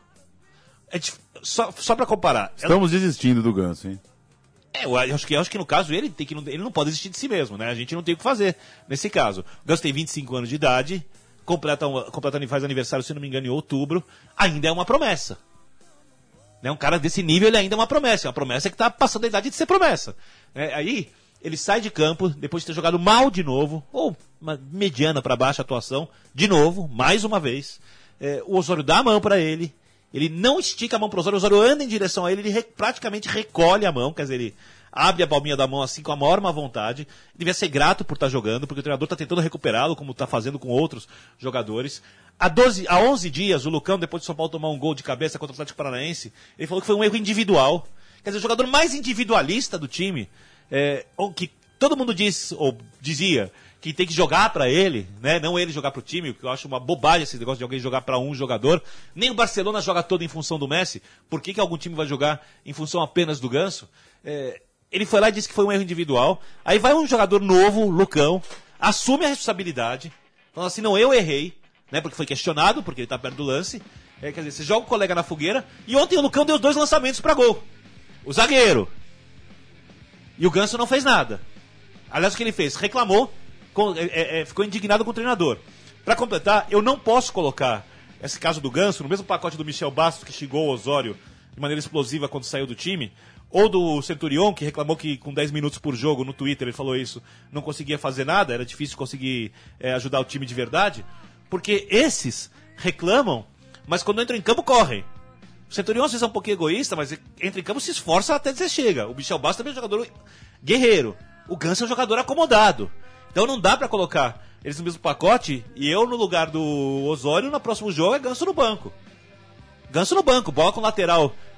Só para comparar. Estamos desistindo do Ganso, hein? Eu acho que no caso ele não pode desistir de si mesmo, né? A gente não tem o que fazer nesse caso. O Ganso tem 25 anos de idade, faz aniversário, se não me engano, em outubro, ainda é uma promessa. Né? Um cara desse nível, ele ainda é uma promessa que está passando a idade de ser promessa. Aí, ele sai de campo, depois de ter jogado mal de novo, ou uma mediana para baixa atuação, de novo, mais uma vez. O Osório dá a mão para ele. Ele não estica a mão para o Osório anda em direção a ele, ele praticamente recolhe a mão, quer dizer, ele abre a palminha da mão assim com a maior má vontade. Ele devia ser grato por estar jogando, porque o treinador está tentando recuperá-lo, como está fazendo com outros jogadores. Há 11 dias, o Lucão, depois de São Paulo tomar um gol de cabeça contra o Atlético Paranaense, ele falou que foi um erro individual. Quer dizer, o jogador mais individualista do time, que todo mundo dizia que tem que jogar para ele, né? Não ele jogar para o time, que eu acho uma bobagem esse negócio de alguém jogar para um jogador. Nem o Barcelona joga todo em função do Messi. Por que algum time vai jogar em função apenas do Ganso? Ele foi lá e disse que foi um erro individual. Aí vai um jogador novo, Lucão, assume a responsabilidade, fala assim, não, eu errei, né? Porque foi questionado, porque ele está perto do lance. Quer dizer, você joga o colega na fogueira, e ontem o Lucão deu 2 lançamentos para gol. O zagueiro. E o Ganso não fez nada. Aliás, o que ele fez? Reclamou, ficou indignado com o treinador. Para completar, eu não posso colocar esse caso do Ganso no mesmo pacote do Michel Bastos, que xingou o Osório de maneira explosiva quando saiu do time, ou do Centurion, que reclamou que com 10 minutos por jogo, no Twitter ele falou isso, não conseguia fazer nada, era difícil conseguir ajudar o time de verdade, porque esses reclamam, mas quando entram em campo correm. O Centurion às vezes é um pouquinho egoísta, mas entra em campo e se esforça até dizer chega. O Michel Bastos também é um jogador guerreiro. O Ganso é um jogador acomodado. Então não dá pra colocar eles no mesmo pacote e eu no lugar do Osório no próximo jogo é Ganso no banco. Ganso no banco, bola com lateral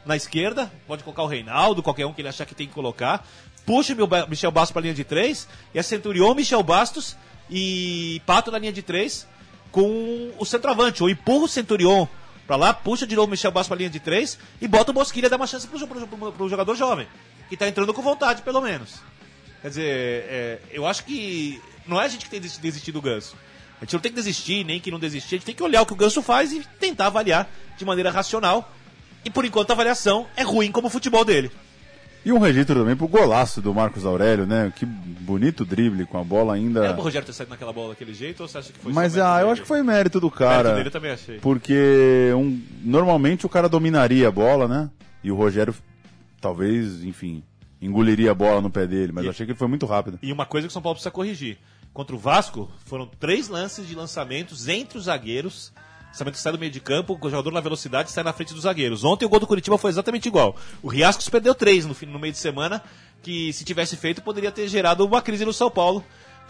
na esquerda, pode colocar o Reinaldo, qualquer um que ele achar que tem que colocar, puxa o Michel Bastos para a linha de 3, e é Centurion, Michel Bastos e Pato na linha de 3 com o centroavante, ou empurra o Centurion para lá, puxa de novo o Michel Bastos para a linha de 3 e bota o Bosquilha, dá uma chance pro jogador jovem, que tá entrando com vontade, pelo menos. Quer dizer, eu acho que não é a gente que tem que desistir do Ganso. A gente não tem que desistir, nem que não desistir, a gente tem que olhar o que o Ganso faz e tentar avaliar de maneira racional. E por enquanto a avaliação é ruim como o futebol dele. E um registro também pro golaço do Marcos Aurélio, né? Que bonito drible com a bola ainda. Era pro Rogério ter saído naquela bola daquele jeito ou você acha que foi Mas só eu acho que foi mérito do cara. Mérito dele eu também achei. Porque normalmente o cara dominaria a bola, né? E o Rogério talvez, enfim, engoliria a bola no pé dele, mas eu achei que ele foi muito rápido. E uma coisa que o São Paulo precisa corrigir. Contra o Vasco, foram 3 lances de lançamentos entre os zagueiros. Lançamento sai do meio de campo, o jogador na velocidade sai na frente dos zagueiros. Ontem o gol do Curitiba foi exatamente igual. O Riascos perdeu 3 no meio de semana, que se tivesse feito poderia ter gerado uma crise no São Paulo,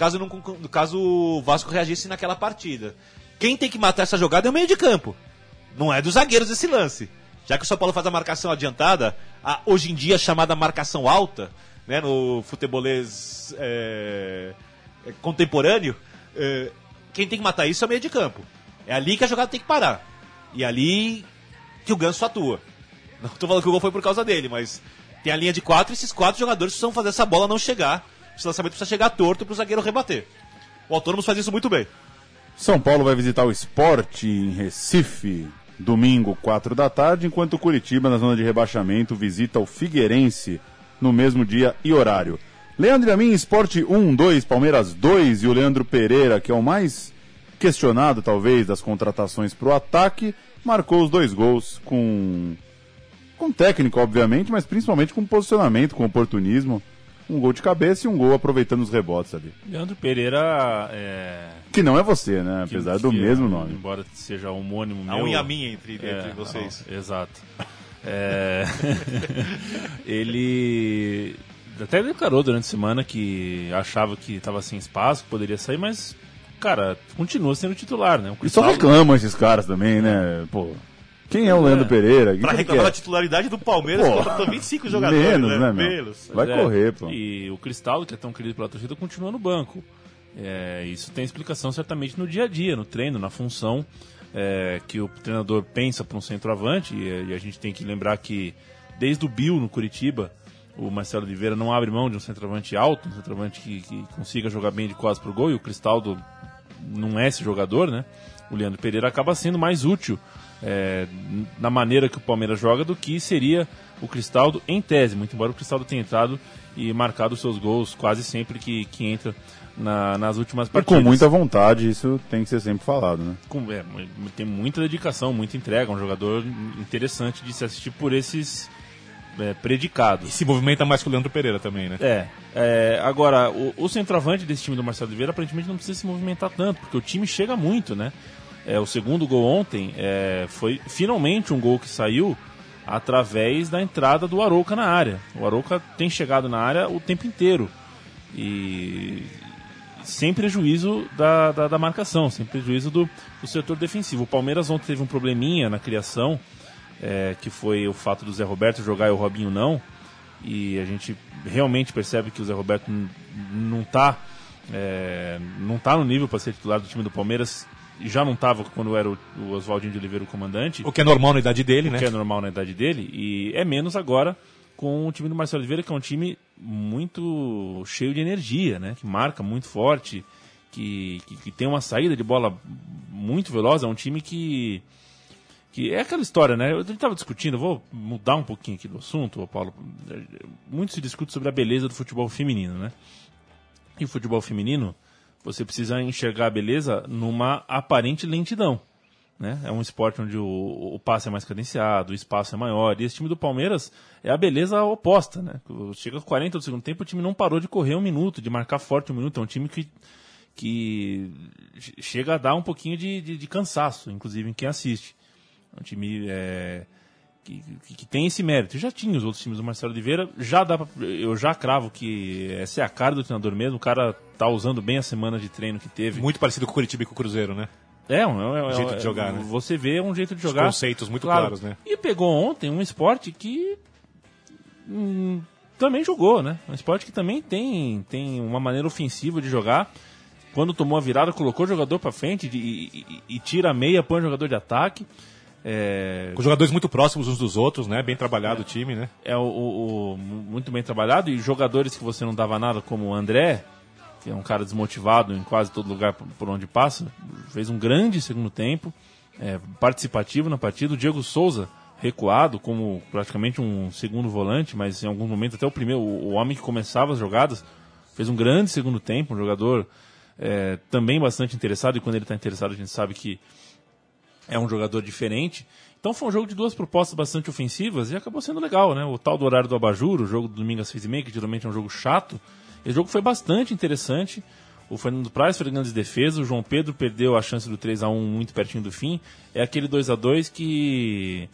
caso o Vasco reagisse naquela partida. Quem tem que matar essa jogada é o meio de campo. Não é dos zagueiros esse lance. Já que o São Paulo faz a marcação adiantada, hoje em dia chamada marcação alta, né, no futebolês contemporâneo, quem tem que matar isso é o meio de campo. É ali que a jogada tem que parar. E é ali que o Ganso atua. Não estou falando que o gol foi por causa dele, mas tem a linha de 4 e esses 4 jogadores precisam fazer essa bola não chegar. Esse lançamento precisa chegar torto para o zagueiro rebater. O Autônomos faz isso muito bem. São Paulo vai visitar o Sport em Recife, domingo, 4 da tarde, enquanto o Curitiba, na zona de rebaixamento, visita o Figueirense no mesmo dia e horário. Leandro e a mim, Sport 1, 2, Palmeiras 2, e o Leandro Pereira, que é o mais questionado, talvez, das contratações para o ataque, marcou os 2 gols com técnica, obviamente, mas principalmente com posicionamento, com oportunismo. Um gol de cabeça e um gol aproveitando os rebotes ali. Leandro Pereira que não é você, né? Apesar do mesmo nome. Embora seja homônimo meu. A unha minha entre vocês. Não, exato. Ele até declarou durante a semana que achava que estava sem espaço, que poderia sair, mas, cara, continua sendo titular, né? E só reclamam esses caras também, né? Pô, quem é o Leandro Pereira? Pra reclamar da titularidade do Palmeiras, que contratou 25 jogadores, menos, né? Menos. Vai correr, pô. E o Cristaldo, que é tão querido pela torcida, continua no banco. Isso tem explicação certamente no dia a dia, no treino, na função que o treinador pensa para um centroavante. E a gente tem que lembrar que desde o Bill no Curitiba, o Marcelo Oliveira não abre mão de um centroavante alto, um centroavante que consiga jogar bem de costas pro gol, e o Cristaldo não é esse jogador, né? O Leandro Pereira acaba sendo mais útil na maneira que o Palmeiras joga do que seria o Cristaldo em tese, muito embora o Cristaldo tenha entrado e marcado os seus gols quase sempre que entra nas últimas partidas. E com muita vontade, isso tem que ser sempre falado, né? Tem muita dedicação, muita entrega, um jogador interessante de se assistir por esses predicados. E se movimenta mais que o Leandro Pereira também, né? Agora, o centroavante desse time do Marcelo Oliveira aparentemente não precisa se movimentar tanto, porque o time chega muito, né? O segundo gol ontem foi finalmente um gol que saiu através da entrada do Arouca na área. O Arouca tem chegado na área o tempo inteiro e sem prejuízo da marcação, sem prejuízo do setor defensivo. O Palmeiras ontem teve um probleminha na criação, que foi o fato do Zé Roberto jogar e o Robinho não, e a gente realmente percebe que o Zé Roberto não está no nível para ser titular do time do Palmeiras. Já não estava quando era o Oswaldinho de Oliveira o comandante. O que é normal na idade dele, né? O que é normal na idade dele. E é menos agora com o time do Marcelo Oliveira, que é um time muito cheio de energia, né? Que marca muito forte, que tem uma saída de bola muito veloz. É um time que é aquela história, né? Eu estava discutindo, vou mudar um pouquinho aqui do assunto, Paulo. Muito se discute sobre a beleza do futebol feminino, né? E o futebol feminino, você precisa enxergar a beleza numa aparente lentidão, né? É um esporte onde o passe é mais cadenciado, o espaço é maior, e esse time do Palmeiras é a beleza oposta, né? Chega aos 40 do segundo tempo, o time não parou de correr 1 minuto, de marcar forte 1 minuto. É um time que chega a dar um pouquinho de cansaço, inclusive em quem assiste. É um time que tem esse mérito. Já tinha os outros times do Marcelo Oliveira, eu já cravo que essa é a cara do treinador mesmo. O cara tá usando bem a semana de treino que teve. Muito parecido com o Curitiba e com o Cruzeiro, né? Jeito de jogar, né? Você vê um jeito de jogar. Os conceitos muito claros, né? E pegou ontem um esporte que também jogou, né? Um esporte que também tem uma maneira ofensiva de jogar. Quando tomou a virada, colocou o jogador pra frente e tira a meia, põe o jogador de ataque. Com jogadores muito próximos uns dos outros, né? Bem trabalhado o time, né? Muito bem trabalhado. E jogadores que você não dava nada, como o André, que é um cara desmotivado em quase todo lugar por onde passa, fez um grande segundo tempo, participativo na partida. O Diego Souza, recuado, como praticamente um segundo volante, mas em alguns momentos até o homem que começava as jogadas, fez um grande segundo tempo, um jogador também bastante interessado, e quando ele está interessado a gente sabe que é um jogador diferente. Então foi um jogo de duas propostas bastante ofensivas e acabou sendo legal, né? O tal do horário do abajur, o jogo do domingo às 6h30, que geralmente é um jogo chato. Esse jogo foi bastante interessante. O Fernando Praz fez grandes defesas, o João Pedro perdeu a chance do 3-1 muito pertinho do fim. É aquele 2-2 que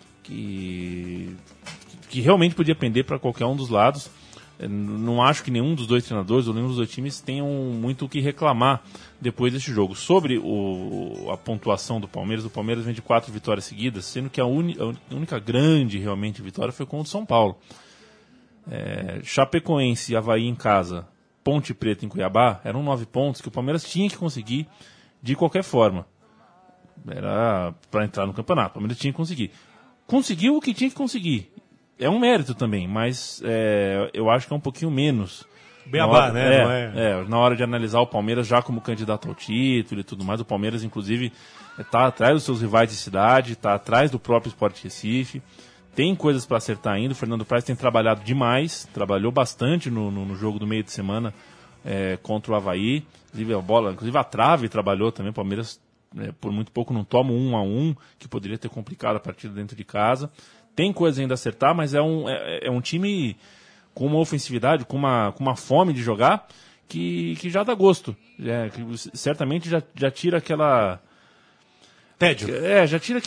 realmente podia pender para qualquer um dos lados. Não acho que nenhum dos dois treinadores ou nenhum dos dois times tenham muito o que reclamar depois deste jogo. Sobre a pontuação do Palmeiras, o Palmeiras vem de 4 vitórias seguidas, sendo que a única grande realmente vitória foi contra o São Paulo. Chapecoense e Avaí em casa, Ponte Preta em Cuiabá, eram 9 pontos que o Palmeiras tinha que conseguir de qualquer forma. Era para entrar no campeonato, o Palmeiras tinha que conseguir. Conseguiu o que tinha que conseguir. É um mérito também, mas eu acho que é um pouquinho menos. Beabá, né? Na hora de analisar o Palmeiras já como candidato ao título e tudo mais, o Palmeiras, inclusive, está atrás dos seus rivais de cidade, está atrás do próprio Sport Recife, tem coisas para acertar ainda. O Fernando Praz tem trabalhado demais, trabalhou bastante no jogo do meio de semana contra o Avaí, inclusive a trave trabalhou também. O Palmeiras, por muito pouco, não toma 1-1, que poderia ter complicado a partida dentro de casa. Tem coisa ainda a acertar, mas é um time com uma ofensividade, com uma fome de jogar, que já dá gosto. Que certamente já tira aquela... Tédio. Já tira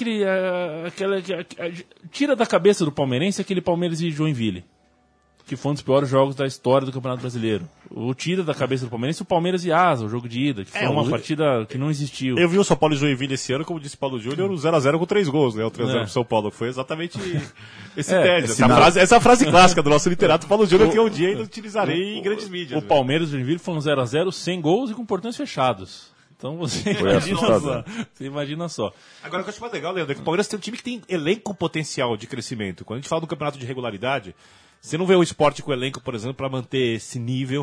tira da cabeça do palmeirense aquele Palmeiras e Joinville, que foi um dos piores jogos da história do Campeonato Brasileiro. Tira da cabeça do palmeirense o Palmeiras e Asa, o jogo de ida, que foi uma partida que não existiu. Eu vi o São Paulo e Joinville esse ano, como disse Paulo Júnior, 0x0 com 3 gols, né? O 3x0 pro São Paulo. Foi exatamente esse tédio. Essa frase clássica do nosso literato Paulo Júnior, que um dia ainda utilizarei em grandes mídias. O Palmeiras e o Joinville foram 0x0 sem gols e com portões fechados. Então você imagina só. Agora, o que eu acho mais legal, Leandro, é que o Palmeiras tem um time que tem elenco com potencial de crescimento. Quando a gente fala do campeonato de regularidade, você não vê o esporte com o elenco, por exemplo, para manter esse nível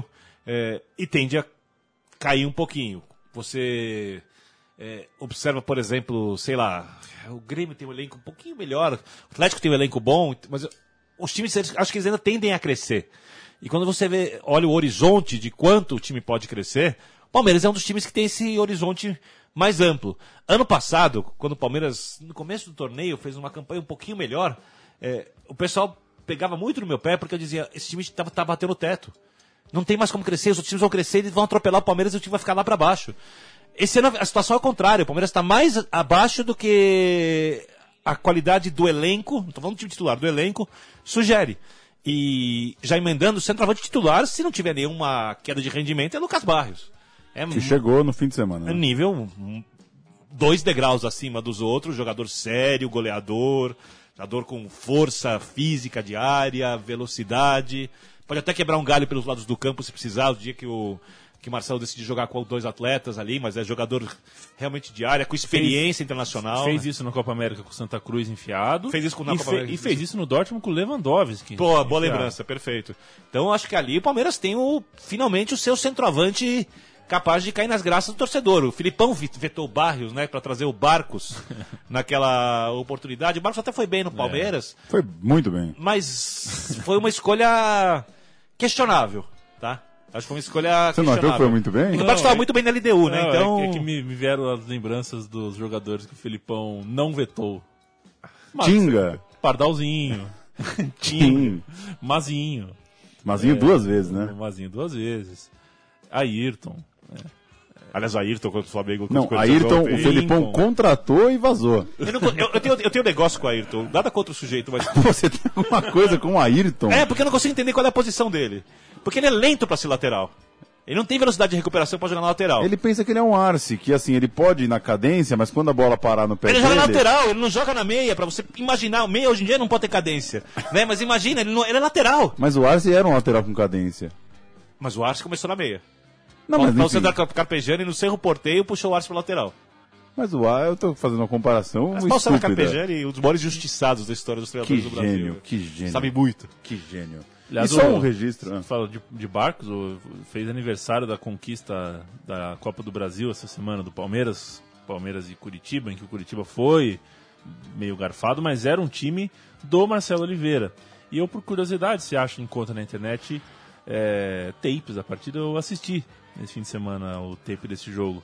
e tende a cair um pouquinho. Você observa, por exemplo, sei lá, o Grêmio tem um elenco um pouquinho melhor, o Atlético tem um elenco bom, mas os times, acho que eles ainda tendem a crescer. E quando você olha o horizonte de quanto o time pode crescer, o Palmeiras é um dos times que tem esse horizonte mais amplo. Ano passado, quando o Palmeiras, no começo do torneio, fez uma campanha um pouquinho melhor, o pessoal pegava muito no meu pé, porque eu dizia, esse time tá batendo o teto. Não tem mais como crescer, os outros times vão crescer, eles vão atropelar o Palmeiras e o time vai ficar lá para baixo. Esse ano a situação é o contrário, o Palmeiras está mais abaixo do que a qualidade do elenco, não estou falando do time titular, do elenco, sugere. E já emendando, o centroavante titular, se não tiver nenhuma queda de rendimento, é Lucas Barrios. Que chegou no fim de semana. Né? Nível 2 degraus acima dos outros, jogador sério, goleador, jogador com força física diária, velocidade. Pode até quebrar um galho pelos lados do campo se precisar, o dia que o Marcelo decide jogar com 2 atletas ali, mas é jogador realmente de área, com experiência internacional. Fez isso na Copa América com o Santa Cruz enfiado. Fez isso na Copa América. E fez isso no Dortmund com o Lewandowski. Boa lembrança, perfeito. Então acho que ali o Palmeiras tem finalmente o seu centroavante capaz de cair nas graças do torcedor. O Filipão vetou o Barrios, né, para trazer o Barcos naquela oportunidade. O Barcos até foi bem no Palmeiras. Foi muito bem. Mas foi uma escolha questionável, tá? Acho que foi uma escolha Você não achou que foi muito bem? O Barcos estava muito bem na LDU, né? Então... É que me vieram as lembranças dos jogadores que o Filipão não vetou. Tinga. Pardalzinho. Tinga. Mazinho. Mazinho 2 vezes, né? Mazinho 2 vezes. Ayrton. Aliás, o Ayrton contra o Flamengo. Não, Ayrton, o Felipão contratou e vazou. Eu tenho um negócio com o Ayrton. Nada contra o sujeito, mas... Você tem alguma coisa com o Ayrton? Porque eu não consigo entender qual é a posição dele. Porque ele é lento pra ser lateral. Ele não tem velocidade de recuperação pra jogar na lateral. Ele pensa que ele é um Arce, que assim, ele pode ir na cadência, mas quando a bola parar no pé Ele dele... joga na lateral, ele não joga na meia, pra você imaginar. O meia hoje em dia não pode ter cadência. Né? Mas imagina, ele é lateral. Mas o Arce era um lateral com cadência. Mas o Arce começou na meia. Não, O mas César enfim, Carpegiani no Cerro Porteio puxou o Arce pra lateral. mas o Arce, eu tô fazendo uma comparação Mas o César estúpida. Carpegiani, um dos maiores justiçados da história dos Que treinadores do Brasil. gênio, que gênio. Sabe muito. Que gênio. Aliás, E só um registro. Fala de Barcos, fez aniversário da conquista da Copa do Brasil essa semana do Palmeiras e Curitiba, em que o Curitiba foi meio garfado, mas era um time do Marcelo Oliveira. E eu, por curiosidade, se acha, encontra na internet tapes da partida, eu assisti nesse fim de semana o tape desse jogo.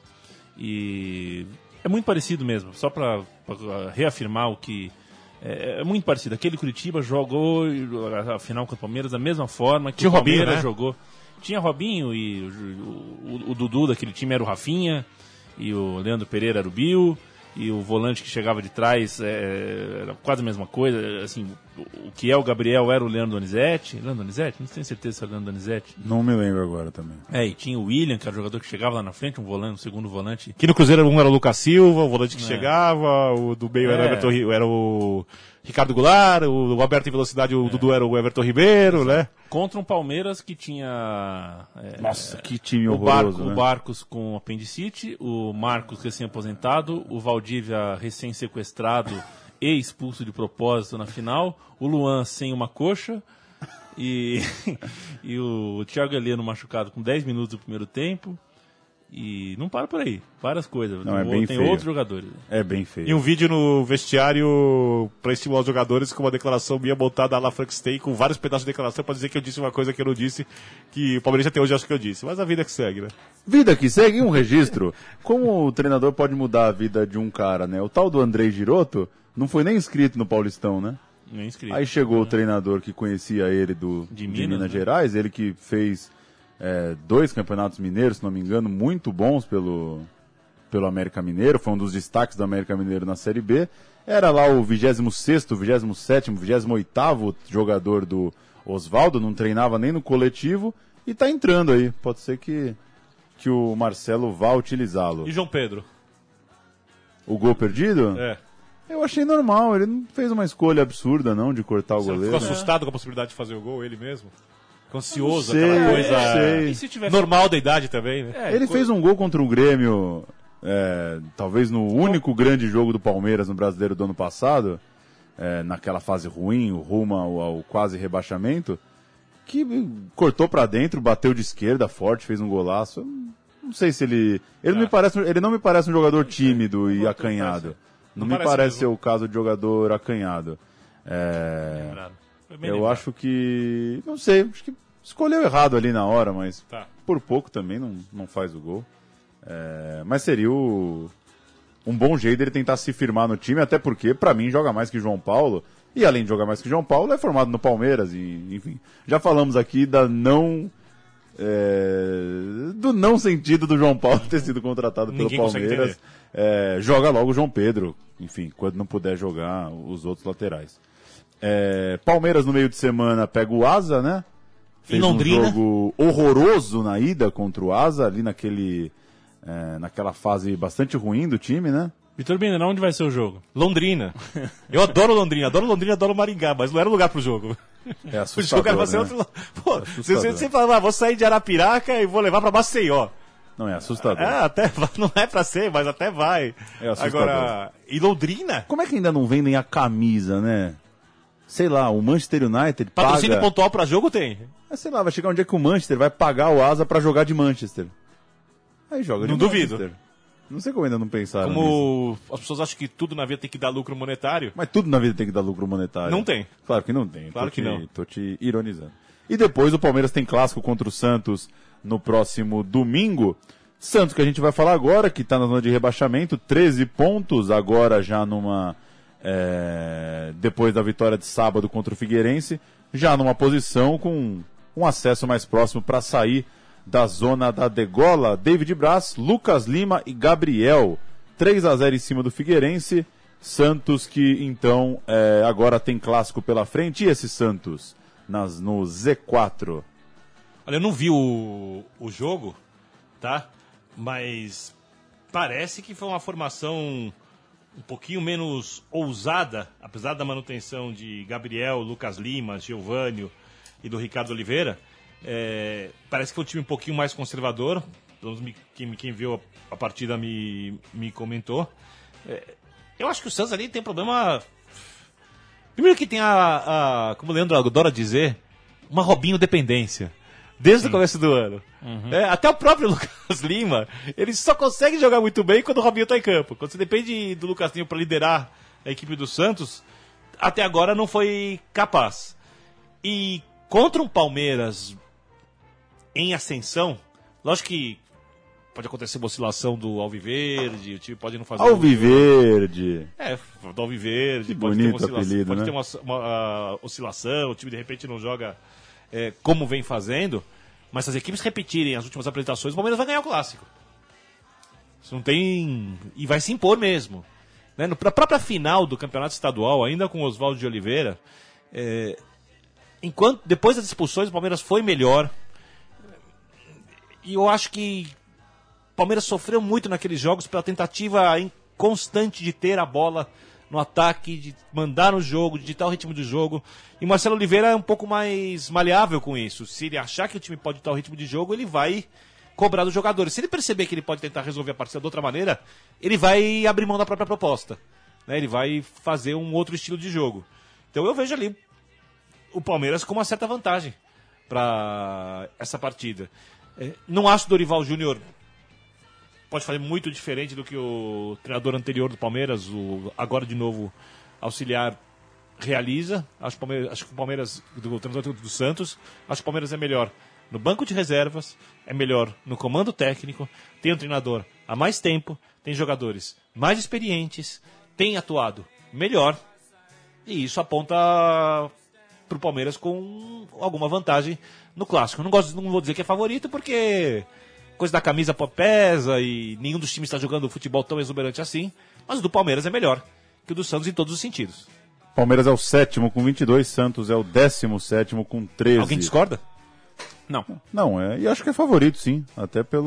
E é muito parecido mesmo, só para reafirmar o que... É muito parecido. Aquele Curitiba jogou a final com o Palmeiras da mesma forma que Tinha o Palmeiras Robinho, né? jogou. Tinha Robinho e o Dudu daquele time era o Rafinha, e o Leandro Pereira era o Bill, e o volante que chegava de trás era quase a mesma coisa. Assim, o que é o Gabriel era o Leandro Donizete. Leandro Donizete? Não tenho certeza se é o Leandro Donizete. Não me lembro agora também. E tinha o William, que era o jogador que chegava lá na frente, um segundo volante. Que no Cruzeiro um era o Lucas Silva, o volante que chegava, o do meio era, era o Ricardo Goulart, o aberto em velocidade, o Dudu era o Everton Ribeiro, né? Contra um Palmeiras que tinha... Nossa, que time o horroroso, né? O Barcos com apendicite, o Marcos recém-aposentado, o Valdívia recém-sequestrado e expulso de propósito na final, o Luan sem uma coxa e o Thiago Heleno machucado com 10 minutos do primeiro tempo. E não para por aí, várias coisas. Não, é bem tem feio. outros jogadores. É bem feio. E um vídeo no vestiário pra estimular os jogadores com uma declaração minha montada lá Frankenstein, com vários pedaços de declaração pra dizer que eu disse uma coisa que eu não disse, que o Palmeiras até hoje acha que eu disse. Mas a vida que segue, né? Vida que segue um registro. Como o treinador pode mudar a vida de um cara, né? O tal do Andrei Giroto não foi nem inscrito no Paulistão, né? Nem inscrito. Aí chegou o treinador que conhecia ele De de Minas, Minas né? Gerais, ele que fez 2 campeonatos mineiros, se não me engano, muito bons pelo América Mineiro, foi um dos destaques do América Mineiro na Série B. Era lá o 26º, 27º, 28º jogador do Oswaldo, não treinava nem no coletivo e tá entrando aí. Pode ser que o Marcelo vá utilizá-lo. E João Pedro? O gol perdido? É. Eu achei normal, ele não fez uma escolha absurda não de cortar o Você goleiro. ficou assustado com a possibilidade de fazer o gol, ele mesmo? Ficou ansioso, Sei, aquela coisa sei. E se tivesse... normal da idade também, né? Ele fez um gol contra o Grêmio, talvez no único grande jogo do Palmeiras no Brasileiro do ano passado, naquela fase ruim, o rumo ao quase rebaixamento, que cortou pra dentro, bateu de esquerda forte, fez um golaço. Eu não sei se ele não me parece um jogador tímido e acanhado. Não me parece ser o caso de jogador acanhado. Foi bem Eu lembrado. acho que, não sei, acho que escolheu errado ali na hora, mas Tá. por pouco também não faz o gol. Mas seria um bom jeito dele tentar se firmar no time, até porque, pra mim, joga mais que João Paulo. E além de jogar mais que João Paulo, é formado no Palmeiras. E, enfim, já falamos aqui do não sentido do João Paulo ter sido contratado pelo Ninguém consegue Palmeiras. Joga logo o João Pedro, enfim, quando não puder jogar os outros laterais. Palmeiras no meio de semana pega o Asa, né? Fez Em Londrina. um jogo horroroso na ida contra o Asa, ali naquela fase bastante ruim do time, né? Vitor Bina, onde vai ser o jogo? Londrina. Eu adoro Londrina, adoro Maringá, mas não era lugar pro jogo. É O assustador, jogo era pra ser né? outro. Pô, assustador. você fala, vou sair de Arapiraca e vou levar pra Maceió. Não, é assustador. Até vai, não é pra ser, mas até vai. É assustador. Agora, e Londrina? Como é que ainda não vendem a camisa, né? Sei lá, o Manchester United Patrocínio paga... pontual pra jogo tem. Sei lá, vai chegar um dia que o Manchester vai pagar o Asa pra jogar de Manchester. Aí joga de Não duvido. Manchester. Não sei como ainda não pensaram nisso. Como as pessoas acham que tudo na vida tem que dar lucro monetário. Mas tudo na vida tem que dar lucro monetário. Não tem. Claro que não tem. Claro que não. Tô te ironizando. E depois o Palmeiras tem clássico contra o Santos no próximo domingo. Santos, que a gente vai falar agora, que está na zona de rebaixamento, 13 pontos, agora já depois da vitória de sábado contra o Figueirense, já numa posição com um acesso mais próximo para sair da zona da degola. David Braz, Lucas Lima e Gabriel. 3-0 em cima do Figueirense. Santos que então agora tem clássico pela frente. E esse Santos no Z4? Olha, eu não vi o jogo, tá? Mas parece que foi uma formação um pouquinho menos ousada, apesar da manutenção de Gabriel, Lucas Lima, Giovânio e do Ricardo Oliveira. Parece que foi um time um pouquinho mais conservador. Quem viu a partida me comentou. Eu acho que o Santos ali tem um problema. Primeiro que tem como o Leandro adora dizer, uma Robinho dependência. Desde o começo do ano. Até o próprio Lucas Lima, ele só consegue jogar muito bem quando o Robinho está em campo. Quando você depende do Lucas Lima para liderar a equipe do Santos, até agora não foi capaz. E contra um Palmeiras em ascensão, lógico que pode acontecer uma oscilação do Alviverde, o time pode não fazer... Alviverde! Do Alviverde. Que bonito apelido, pode né? ter uma oscilação, o time de repente não joga como vem fazendo, mas se as equipes repetirem as últimas apresentações, o Palmeiras vai ganhar o Clássico. Isso não tem... E vai se impor mesmo. Né? Na própria final do Campeonato Estadual, ainda com o Oswaldo de Oliveira, depois das expulsões, o Palmeiras foi melhor. E eu acho que o Palmeiras sofreu muito naqueles jogos pela tentativa constante de ter a bola no ataque, de mandar no jogo, de ditar o ritmo do jogo. E o Marcelo Oliveira é um pouco mais maleável com isso. Se ele achar que o time pode ditar o ritmo de jogo, ele vai cobrar dos jogadores. Se ele perceber que ele pode tentar resolver a partida de outra maneira, ele vai abrir mão da própria proposta. Né? Ele vai fazer um outro estilo de jogo. Então eu vejo ali o Palmeiras com uma certa vantagem para essa partida. Não acho que o Dorival Júnior pode fazer muito diferente do que o treinador anterior do Palmeiras, agora de novo auxiliar, realiza. Acho que o Palmeiras, do treinador do Santos, acho que o Palmeiras é melhor no banco de reservas, é melhor no comando técnico, tem um treinador há mais tempo, tem jogadores mais experientes, tem atuado melhor, e isso aponta para o Palmeiras com alguma vantagem no Clássico. Não vou dizer que é favorito, porque coisa da camisa pesa e nenhum dos times está jogando futebol tão exuberante assim, mas o do Palmeiras é melhor que o do Santos em todos os sentidos. Palmeiras é o 7º com 22, Santos é o 17º com 13. Alguém discorda? Não, e acho que é favorito, sim. Até por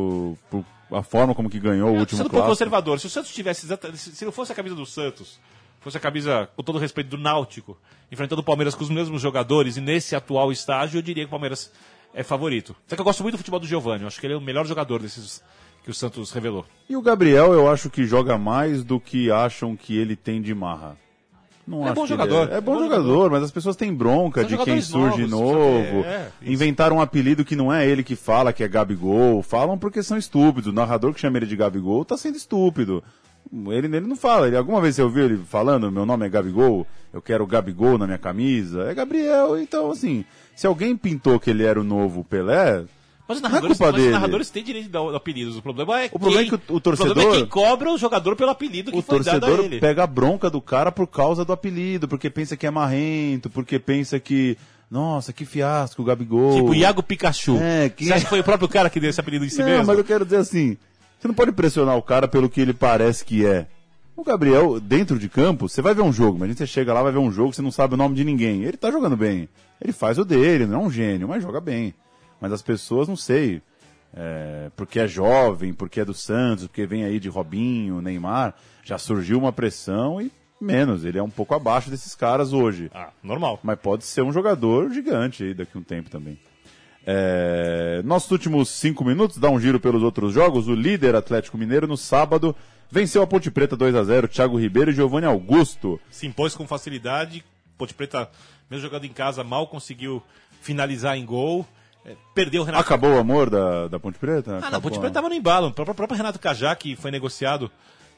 a forma como que ganhou o último Sendo um pouco conservador, se o Santos tivesse, se não fosse a camisa do Santos, fosse a camisa, com todo o respeito, do Náutico, enfrentando o Palmeiras com os mesmos jogadores e nesse atual estágio, eu diria que o Palmeiras é favorito. Só que eu gosto muito do futebol do Giovânio, acho que ele é o melhor jogador desses que o Santos revelou. E o Gabriel, eu acho que joga mais do que acham que ele tem de marra. Não é acho bom que jogador. É bom jogador, mas as pessoas têm bronca São de quem surge novos, novo. Inventaram um apelido que não é ele que fala, que é Gabigol. Falam porque são estúpidos. O narrador que chama ele de Gabigol tá sendo estúpido. Ele não fala. Alguma vez você ouviu ele falando, meu nome é Gabigol, eu quero Gabigol na minha camisa? É Gabriel. Então, assim, se alguém pintou que ele era o novo Pelé... Mas os narradores têm direito de dar apelidos. O problema é que o torcedor... O problema é quem cobra o jogador pelo apelido que foi dado a ele. O torcedor pega a bronca do cara por causa do apelido, porque pensa que é marrento, porque pensa que... Nossa, que fiasco, o Gabigol. Tipo, Iago Pikachu. Você acha que foi o próprio cara que deu esse apelido em si mesmo? Não, mas eu quero dizer assim, você não pode pressionar o cara pelo que ele parece que é. O Gabriel, dentro de campo, você vai ver um jogo, mas você chega lá, vai ver um jogo, você não sabe o nome de ninguém. Ele tá jogando bem. Ele faz o dele, não é um gênio, mas joga bem. Mas as pessoas, não sei, porque é jovem, porque é do Santos, porque vem aí de Robinho, Neymar, já surgiu uma pressão e menos. Ele é um pouco abaixo desses caras hoje. Normal. Mas pode ser um jogador gigante aí daqui a um tempo também. Nossos últimos 5 minutos, dá um giro pelos outros jogos. O líder Atlético Mineiro no sábado venceu a Ponte Preta 2-0, Thiago Ribeiro e Giovanni Augusto. Se impôs com facilidade, Ponte Preta, mesmo jogando em casa, mal conseguiu finalizar em gol. Perdeu o Renato. Acabou o amor da Ponte Preta? Não, a Ponte Preta estava no embalo. O próprio Renato Cajá, que foi negociado,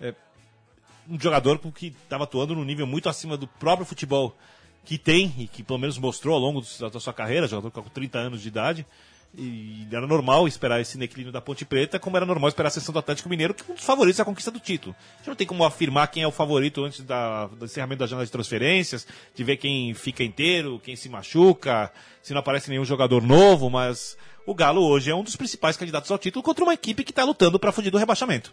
um jogador que estava atuando num nível muito acima do próprio futebol que tem, e que pelo menos mostrou ao longo da sua carreira, jogador com 30 anos de idade. E era normal esperar esse declínio da Ponte Preta, como era normal esperar a sessão do Atlético Mineiro, que é um dos favoritos à conquista do título. A gente não tem como afirmar quem é o favorito antes do encerramento da janela de transferências, de ver quem fica inteiro, quem se machuca, se não aparece nenhum jogador novo, mas o Galo hoje é um dos principais candidatos ao título contra uma equipe que está lutando para fugir do rebaixamento.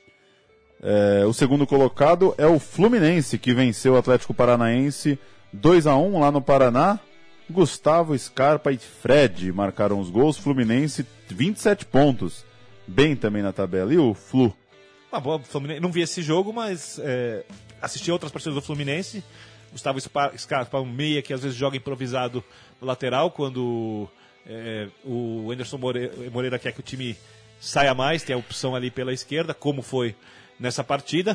O segundo colocado é o Fluminense, que venceu o Atlético Paranaense 2-1 lá no Paraná. Gustavo, Scarpa e Fred marcaram os gols. Fluminense, 27 pontos. Bem também na tabela. E o Flu? Não vi esse jogo, mas assisti a outras partidas do Fluminense. Gustavo Scarpa, um meia que às vezes joga improvisado no lateral, quando o Anderson Moreira quer que o time saia mais, tem a opção ali pela esquerda, como foi nessa partida.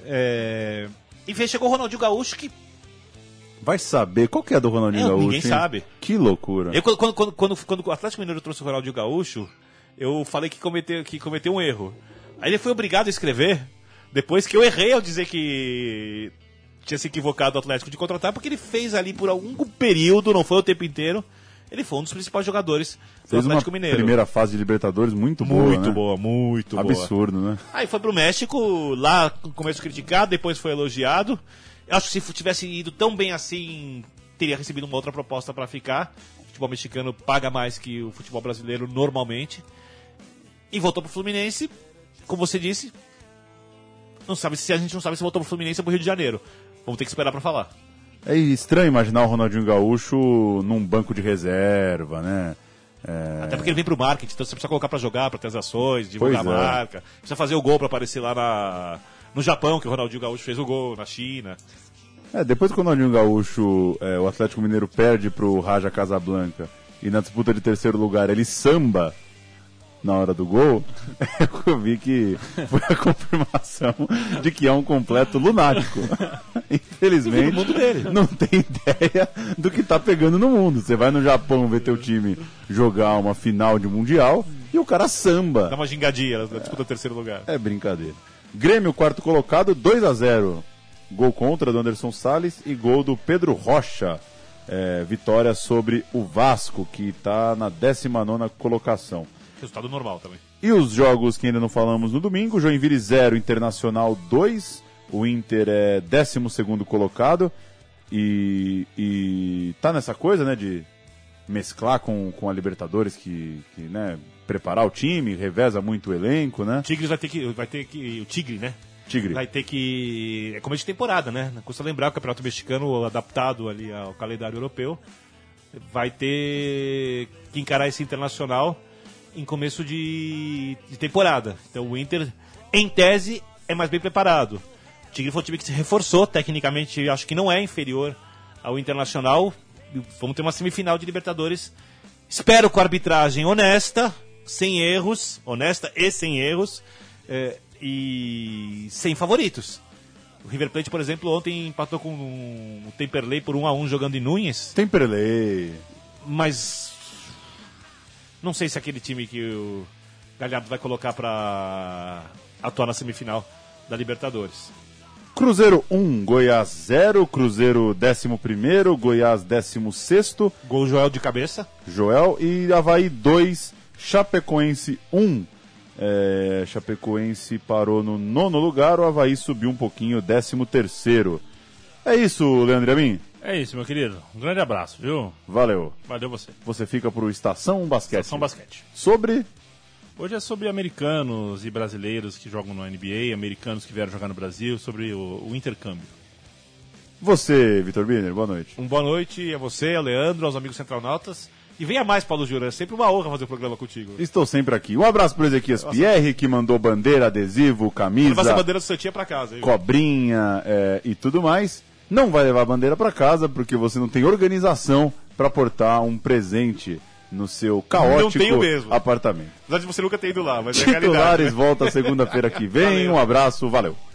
E chegou o Ronaldinho Gaúcho, que... Vai saber qual que é a do Ronaldinho Gaúcho? Ninguém sabe. Que loucura. Quando o Atlético Mineiro trouxe o Ronaldinho Gaúcho, eu falei que cometeu um erro. Aí ele foi obrigado a escrever, depois que eu errei ao dizer que tinha se equivocado o Atlético de contratar, porque ele fez ali por algum período, não foi o tempo inteiro, ele foi um dos principais jogadores do Atlético Mineiro. Primeira fase de Libertadores muito boa, muito né? boa, muito boa. Absurdo, né? Aí foi pro México, lá no começo criticado, depois foi elogiado. Eu acho que se tivesse ido tão bem assim, teria recebido uma outra proposta para ficar. O futebol mexicano paga mais que o futebol brasileiro normalmente. E voltou pro Fluminense, como você disse. A gente não sabe se voltou pro Fluminense ou pro Rio de Janeiro. Vamos ter que esperar para falar. É estranho imaginar o Ronaldinho Gaúcho num banco de reserva, né? Até porque ele vem pro marketing, então você precisa colocar para jogar, para ter as ações, divulgar a marca. Precisa fazer o gol para aparecer lá no Japão, que o Ronaldinho Gaúcho fez o gol, na China. Depois que o Ronaldinho Gaúcho, o Atlético Mineiro perde pro Raja Casablanca e na disputa de terceiro lugar ele samba na hora do gol, eu vi que foi a confirmação de que é um completo lunático. Infelizmente, não tem ideia do que tá pegando no mundo. Você vai no Japão ver teu time jogar uma final de Mundial e o cara samba. Dá uma gingadinha na disputa do terceiro lugar. É brincadeira. Grêmio, quarto colocado, 2-0. Gol contra do Anderson Salles e gol do Pedro Rocha. Vitória sobre o Vasco, que está na 19ª colocação. Resultado normal também. E os jogos que ainda não falamos no domingo: Joinville 0, Internacional 2. O Inter é 12º colocado. E tá nessa coisa, né, de mesclar com a Libertadores, que né, preparar o time, reveza muito o elenco, né? Tigres vai ter que o Tigre, né? Tigre. Vai ter que... É começo de temporada, né? Não custa lembrar, o Campeonato Mexicano adaptado ali ao calendário europeu. Vai ter que encarar esse Internacional em começo de temporada. Então o Inter, em tese, é mais bem preparado. O Tigre foi um time que se reforçou, tecnicamente acho que não é inferior ao Internacional. Vamos ter uma semifinal de Libertadores. Espero com a arbitragem honesta, sem erros, honesta e sem erros, e sem favoritos. O River Plate, por exemplo, ontem empatou com o Temperley por 1-1 jogando em Núñez. Temperley. Mas não sei se é aquele time que o Galhardo vai colocar para atuar na semifinal da Libertadores. Cruzeiro 1, Goiás 0, Cruzeiro 11º, Goiás 16º. Gol Joel de cabeça. Joel. E Avaí 2, Chapecoense 1. Chapecoense parou no 9º lugar, o Avaí subiu um pouquinho, 13º. É isso, Leandro Amin? É isso, meu querido. Um grande abraço, viu? Valeu. Valeu você. Você fica pro Estação Basquete. Estação Basquete. Sobre... Hoje é sobre americanos e brasileiros que jogam no NBA, americanos que vieram jogar no Brasil, sobre o intercâmbio. Você, Vitor Biner, boa noite. Boa noite a você, ao Leandro, aos amigos Centronautas. E venha mais, Paulo Júnior, é sempre uma honra fazer o programa contigo. Estou sempre aqui. Um abraço pro Ezequias Pierre, que mandou bandeira, adesivo, camisa, levar essa bandeira do Santinha pra casa, hein? Cobrinha e tudo mais. Não vai levar a bandeira pra casa, porque você não tem organização pra portar um presente no seu caótico apartamento. Apesar de você nunca ter ido lá, mas Titulares volta segunda-feira que vem. Valeu. Um abraço, valeu.